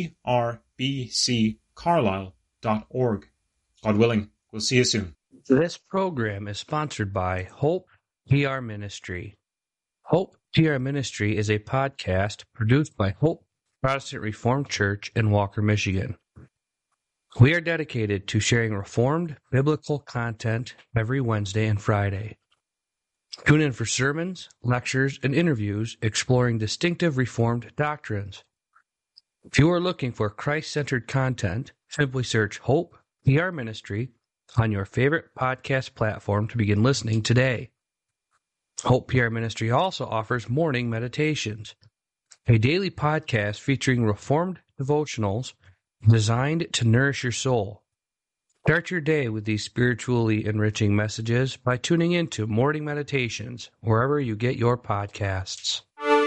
trbccarlisle.org. God willing, we'll see you soon. This program is sponsored by Hope PR Ministry. Hope PR Ministry is a podcast produced by Hope Protestant Reformed Church in Walker, Michigan. We are dedicated to sharing Reformed biblical content every Wednesday and Friday. Tune in for sermons, lectures, and interviews exploring distinctive Reformed doctrines. If you are looking for Christ-centered content, simply search Hope PR Ministry on your favorite podcast platform to begin listening today. Hope PR Ministry also offers morning meditations, a daily podcast featuring Reformed devotionals designed to nourish your soul. Start your day with these spiritually enriching messages by tuning into Morning Meditations wherever you get your podcasts.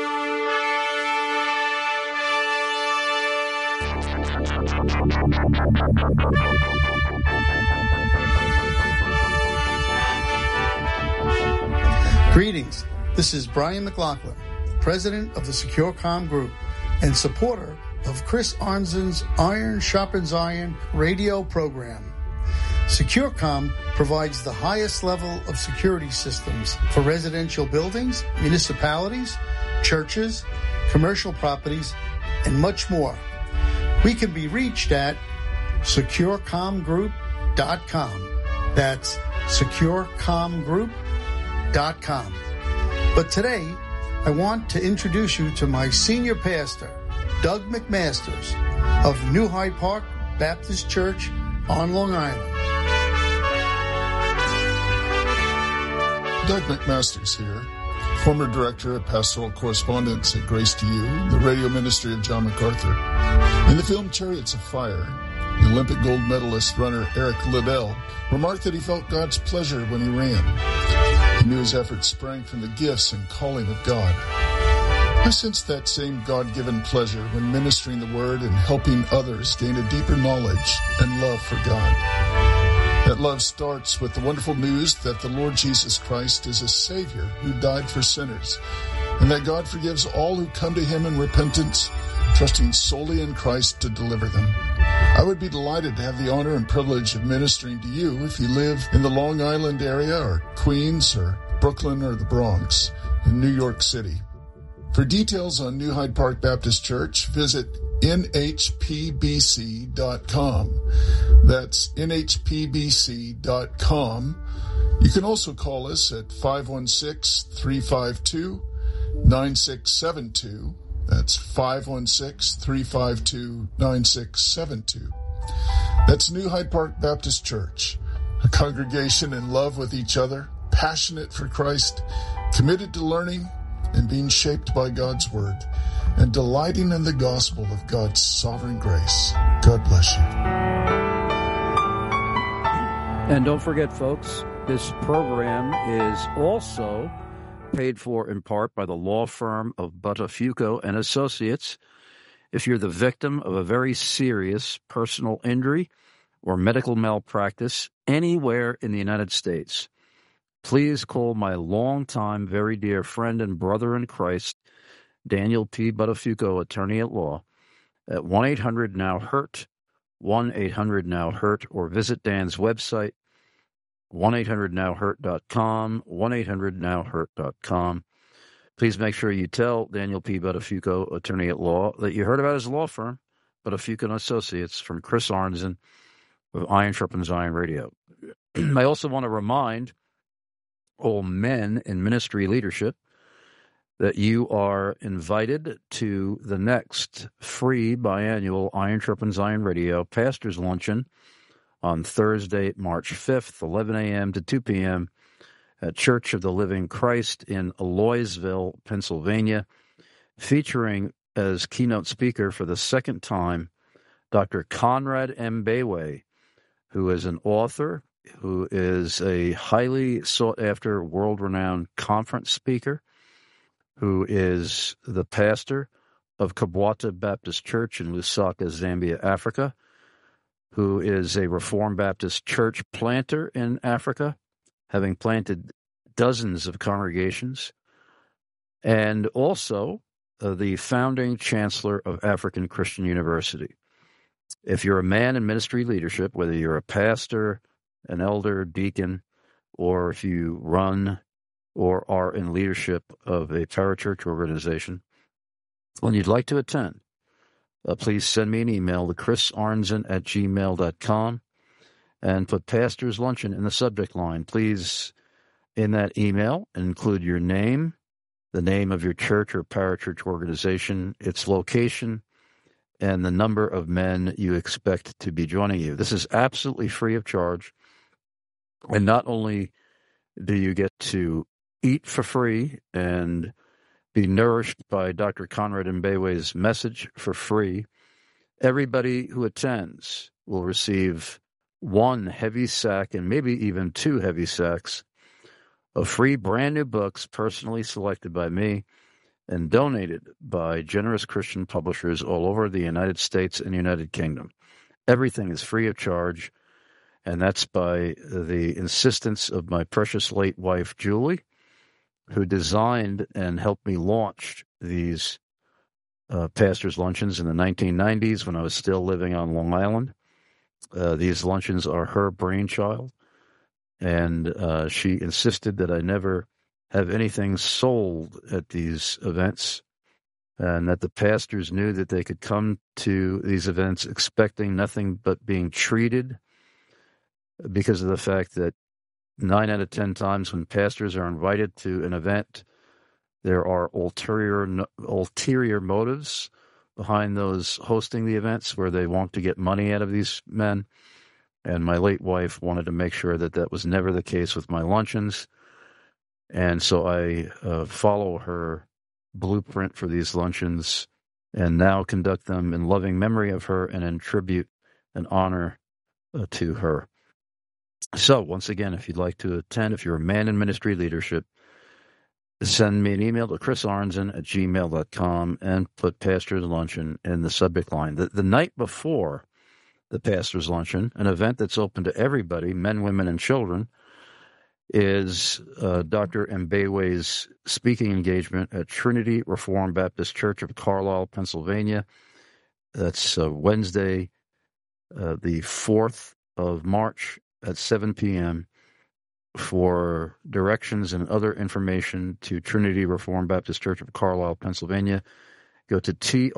Greetings. This is Brian McLaughlin, president of the Secure Comm Group and supporter of Chris Arnzen's Iron Sharpens Iron radio program. SecureCom provides the highest level of security systems for residential buildings, municipalities, churches, commercial properties, and much more. We can be reached at securecomgroup.com. That's securecomgroup.com. But today, I want to introduce you to my senior pastor, Doug McMasters of New Hyde Park Baptist Church on Long Island. Doug McMasters here, former director of pastoral correspondence at Grace to You, the radio ministry of John MacArthur. In the film Chariots of Fire, the Olympic gold medalist runner Eric Liddell remarked that he felt God's pleasure when he ran. He knew his efforts sprang from the gifts and calling of God. I sensed that same God-given pleasure when ministering the Word and helping others gain a deeper knowledge and love for God. That love starts with the wonderful news that the Lord Jesus Christ is a Savior who died for sinners, and that God forgives all who come to Him in repentance, trusting solely in Christ to deliver them. I would be delighted to have the honor and privilege of ministering to you if you live in the Long Island area or Queens or Brooklyn or the Bronx in New York City. For details on New Hyde Park Baptist Church, visit nhpbc.com. That's nhpbc.com. You can also call us at 516-352-9672. That's 516-352-9672. That's New Hyde Park Baptist Church, a congregation in love with each other, passionate for Christ, committed to learning and being shaped by God's Word, and delighting in the gospel of God's sovereign grace. God bless you. And don't forget, folks, this program is also paid for in part by the law firm of Buttafuoco and Associates. If you're the victim of a very serious personal injury or medical malpractice anywhere in the United States, please call my longtime, very dear friend and brother in Christ, Daniel P. Buttafuoco, attorney at law, at 1-800-NOW-HURT, 1-800-NOW-HURT, or visit Dan's website, 1-800-NOW-HURT.com, 1-800-NOW-HURT.com. Please make sure you tell Daniel P. Buttafuoco, attorney at law, that you heard about his law firm, Buttafuoco and Associates, from Chris Arnzen of Iron Sharpens Iron Radio. I also want to remind all men in ministry leadership that you are invited to the next free biannual Iron Sharpens Iron Radio Pastors Luncheon on Thursday, March 5th, 11 a.m. to 2 p.m. at Church of the Living Christ in Aloysville, Pennsylvania, featuring as keynote speaker for the second time Dr. Conrad Mbewe, who is an author, who is a highly sought-after, world-renowned conference speaker, who is the pastor of Kabwata Baptist Church in Lusaka, Zambia, Africa, who is a Reformed Baptist church planter in Africa, having planted dozens of congregations, and also the founding chancellor of African Christian University. If you're a man in ministry leadership, whether you're a pastor, an elder, deacon, or if you run or are in leadership of a parachurch organization, and you'd like to attend, please send me an email to chrisarnzen@gmail.com and put Pastor's Luncheon in the subject line. Please, in that email, include your name, the name of your church or parachurch organization, its location, and the number of men you expect to be joining you. This is absolutely free of charge. And not only do you get to eat for free and be nourished by Dr. Conrad Mbewe's message for free, everybody who attends will receive one heavy sack and maybe even two heavy sacks of free brand new books personally selected by me and donated by generous Christian publishers all over the United States and United Kingdom. Everything is free of charge. And that's by the insistence of my precious late wife, Julie, who designed and helped me launch these pastors' luncheons in the 1990s when I was still living on Long Island. These luncheons are her brainchild, and she insisted that I never have anything sold at these events, and that the pastors knew that they could come to these events expecting nothing but being treated, because of the fact that 9 out of 10 times when pastors are invited to an event, there are ulterior motives behind those hosting the events where they want to get money out of these men. And my late wife wanted to make sure that that was never the case with my luncheons. And so I follow her blueprint for these luncheons and now conduct them in loving memory of her and in tribute and honor to her. So, once again, if you'd like to attend, if you're a man in ministry leadership, send me an email to chrisarnzen@gmail.com and put Pastor's Luncheon in the subject line. The night before the Pastor's Luncheon, an event that's open to everybody, men, women, and children, is Dr. Mbewe's speaking engagement at Trinity Reformed Baptist Church of Carlisle, Pennsylvania. That's Wednesday, the 4th of March, at 7 p.m. For directions and other information to Trinity Reformed Baptist Church of Carlisle, Pennsylvania, go to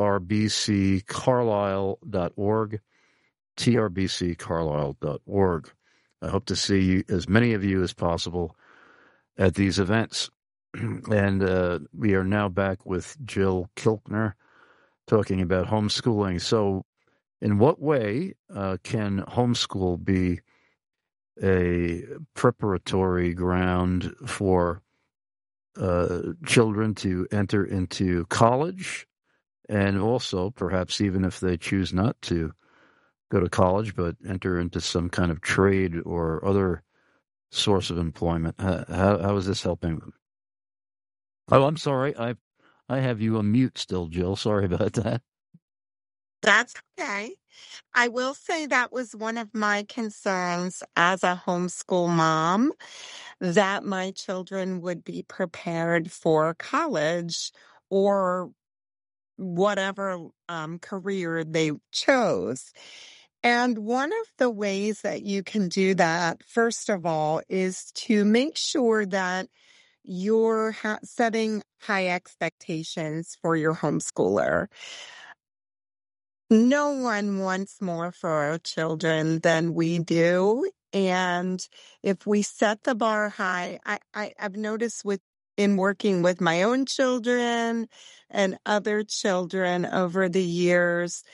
trbccarlisle.org, trbccarlisle.org. I hope to see as many of you as possible at these events. And we are now back with Jill Kilkner talking about homeschooling. So in what way can homeschool be a preparatory ground for children to enter into college, and also perhaps even if they choose not to go to college but enter into some kind of trade or other source of employment? How is this helping them? Oh, I'm sorry. I have you on mute still, Jill. Sorry about that. That's okay. I will say that was one of my concerns as a homeschool mom, that my children would be prepared for college or whatever career they chose. And one of the ways that you can do that, first of all, is to make sure that you're setting high expectations for your homeschooler. No one wants more for our children than we do. And if we set the bar high, I've noticed in working with my own children and other children over the years,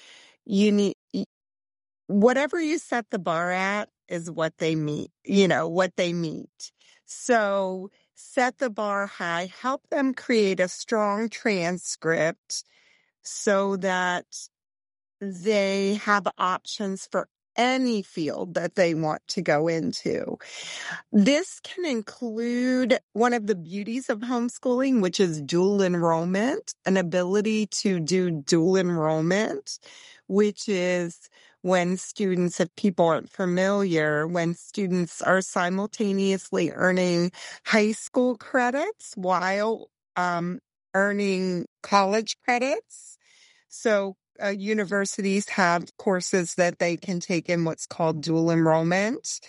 whatever you set the bar at is what they meet, what they meet. So set the bar high, help them create a strong transcript so that they have options for any field that they want to go into. This can include one of the beauties of homeschooling, which is dual enrollment, an ability to do dual enrollment, which is when students, if people aren't familiar, when students are simultaneously earning high school credits while earning college credits. So universities have courses that they can take in what's called dual enrollment.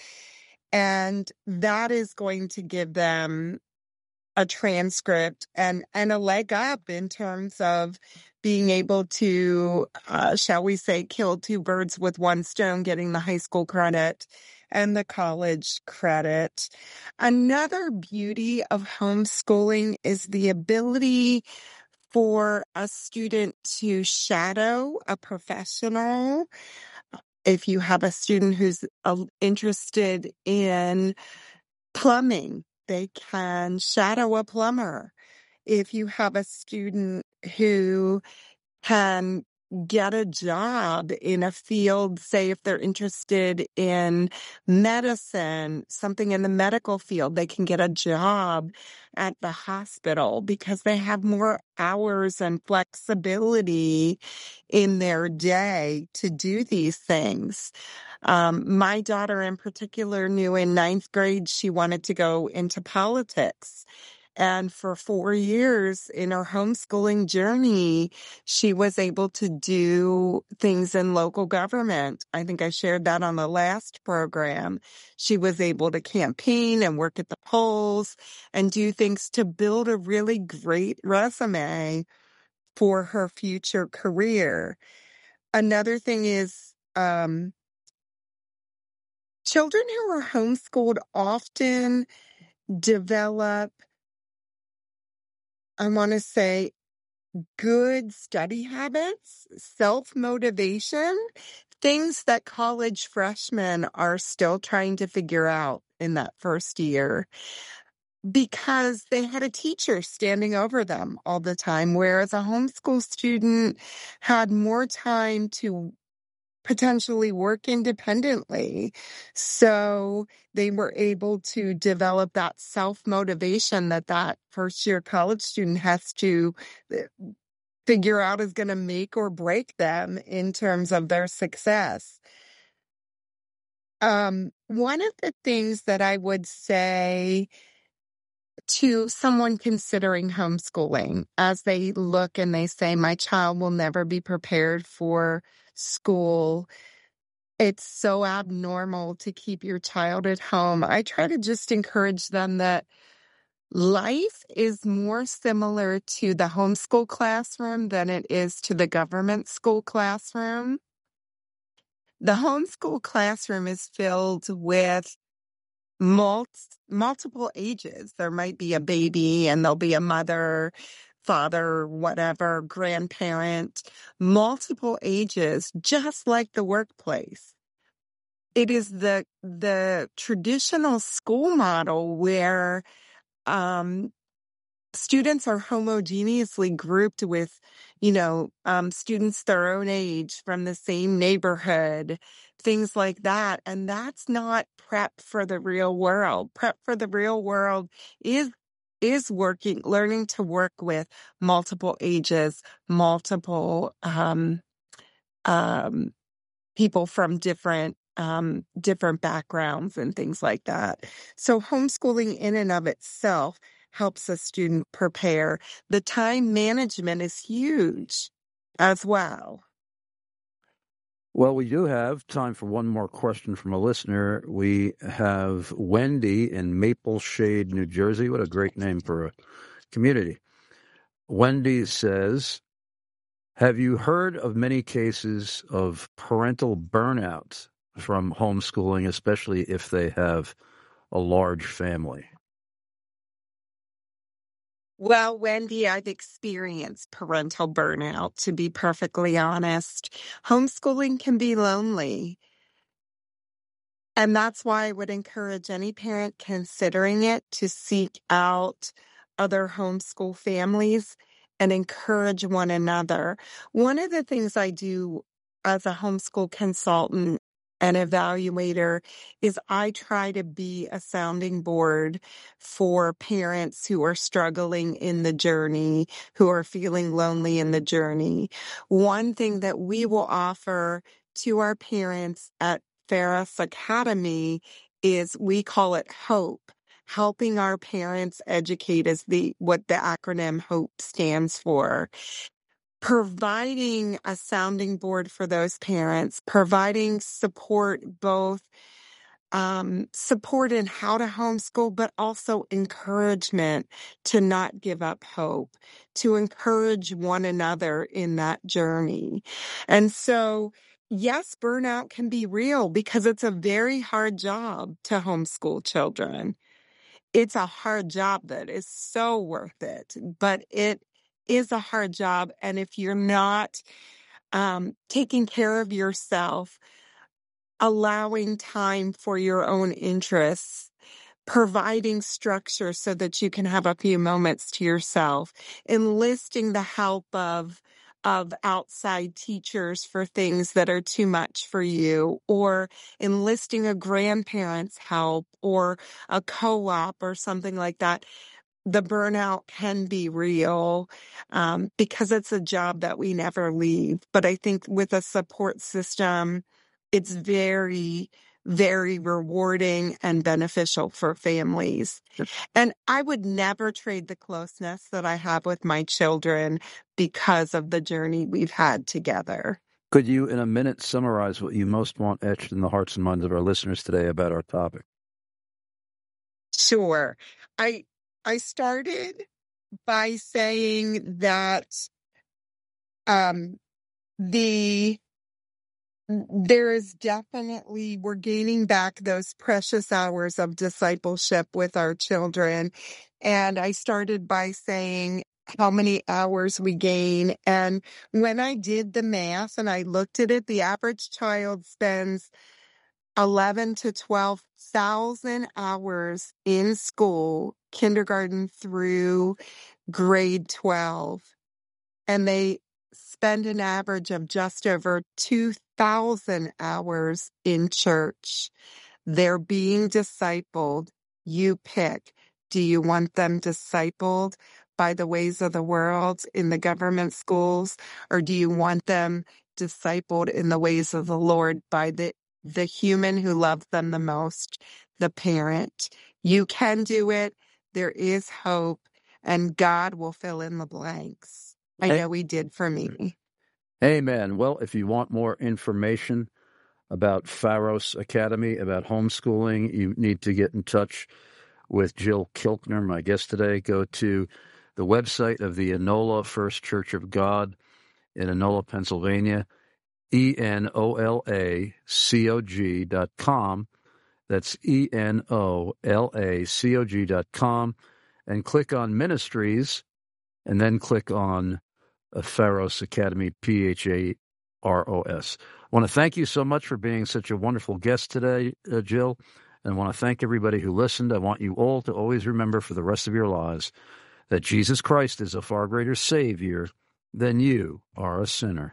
And that is going to give them a transcript and a leg up in terms of being able to, shall we say, kill two birds with one stone, getting the high school credit and the college credit. Another beauty of homeschooling is the ability for a student to shadow a professional. If you have a student who's interested in plumbing, they can shadow a plumber. If you have a student who can get a job in a field, say if they're interested in medicine, something in the medical field, they can get a job at the hospital because they have more hours and flexibility in their day to do these things. My daughter in particular knew in 9th grade she wanted to go into politics. And for 4 years in her homeschooling journey, she was able to do things in local government. I think I shared that on the last program. She was able to campaign and work at the polls and do things to build a really great resume for her future career. Another thing is, children who are homeschooled often develop, I want to say, good study habits, self-motivation, things that college freshmen are still trying to figure out in that first year because they had a teacher standing over them all the time, whereas a homeschool student had more time to potentially work independently. So they were able to develop that self-motivation that first-year college student has to figure out is going to make or break them in terms of their success. One of the things that I would say to someone considering homeschooling as they look and they say, my child will never be prepared for school, it's so abnormal to keep your child at home. I try to just encourage them that life is more similar to the homeschool classroom than it is to the government school classroom. The homeschool classroom is filled with multiple ages. There might be a baby and there'll be a mother, father, whatever, grandparent, multiple ages, just like the workplace. It is the traditional school model where students are homogeneously grouped with, students their own age from the same neighborhood, things like that. And that's not prep for the real world. Prep for the real world is learning to work with multiple ages, multiple people from different backgrounds and things like that. So homeschooling in and of itself helps a student prepare. The time management is huge as well. Well, we do have time for one more question from a listener. We have Wendy in Maple Shade, New Jersey. What a great name for a community. Wendy says, have you heard of many cases of parental burnout from homeschooling, especially if they have a large family? Well, Wendy, I've experienced parental burnout, to be perfectly honest. Homeschooling can be lonely. And that's why I would encourage any parent considering it to seek out other homeschool families and encourage one another. One of the things I do as a homeschool consultant and evaluator is I try to be a sounding board for parents who are struggling in the journey, who are feeling lonely in the journey. One thing that we will offer to our parents at Ferris Academy is we call it HOPE. Helping our parents educate is what the acronym HOPE stands for. Providing a sounding board for those parents, providing support, both support in how to homeschool, but also encouragement to not give up hope, to encourage one another in that journey. And so, yes, burnout can be real because it's a very hard job to homeschool children. It's a hard job that is so worth it, but it is a hard job. And if you're not taking care of yourself, allowing time for your own interests, providing structure so that you can have a few moments to yourself, enlisting the help of outside teachers for things that are too much for you, or enlisting a grandparent's help or a co-op or something like that. The burnout can be real because it's a job that we never leave. But I think with a support system, it's very, very rewarding and beneficial for families. And I would never trade the closeness that I have with my children because of the journey we've had together. Could you, in a minute, summarize what you most want etched in the hearts and minds of our listeners today about our topic? Sure. I started by saying that there is definitely, we're gaining back those precious hours of discipleship with our children. And I started by saying how many hours we gain. And when I did the math and I looked at it, the average child spends 11 to 12,000 hours in school, kindergarten through grade 12. And they spend an average of just over 2,000 hours in church. They're being discipled. You pick. Do you want them discipled by the ways of the world in the government schools, or do you want them discipled in the ways of the Lord by the human who loves them the most, the parent? You can do it. There is hope, and God will fill in the blanks. I know He did for me. Amen. Well, if you want more information about Pharos Academy, about homeschooling, you need to get in touch with Jill Kilkner, my guest today. Go to the website of the Enola First Church of God in Enola, Pennsylvania, ENOLACOG.com. That's ENOLACOG.com, and click on Ministries, and then click on Pharos Academy, PHAROS. I want to thank you so much for being such a wonderful guest today, Jill, and I want to thank everybody who listened. I want you all to always remember for the rest of your lives that Jesus Christ is a far greater Savior than you are a sinner.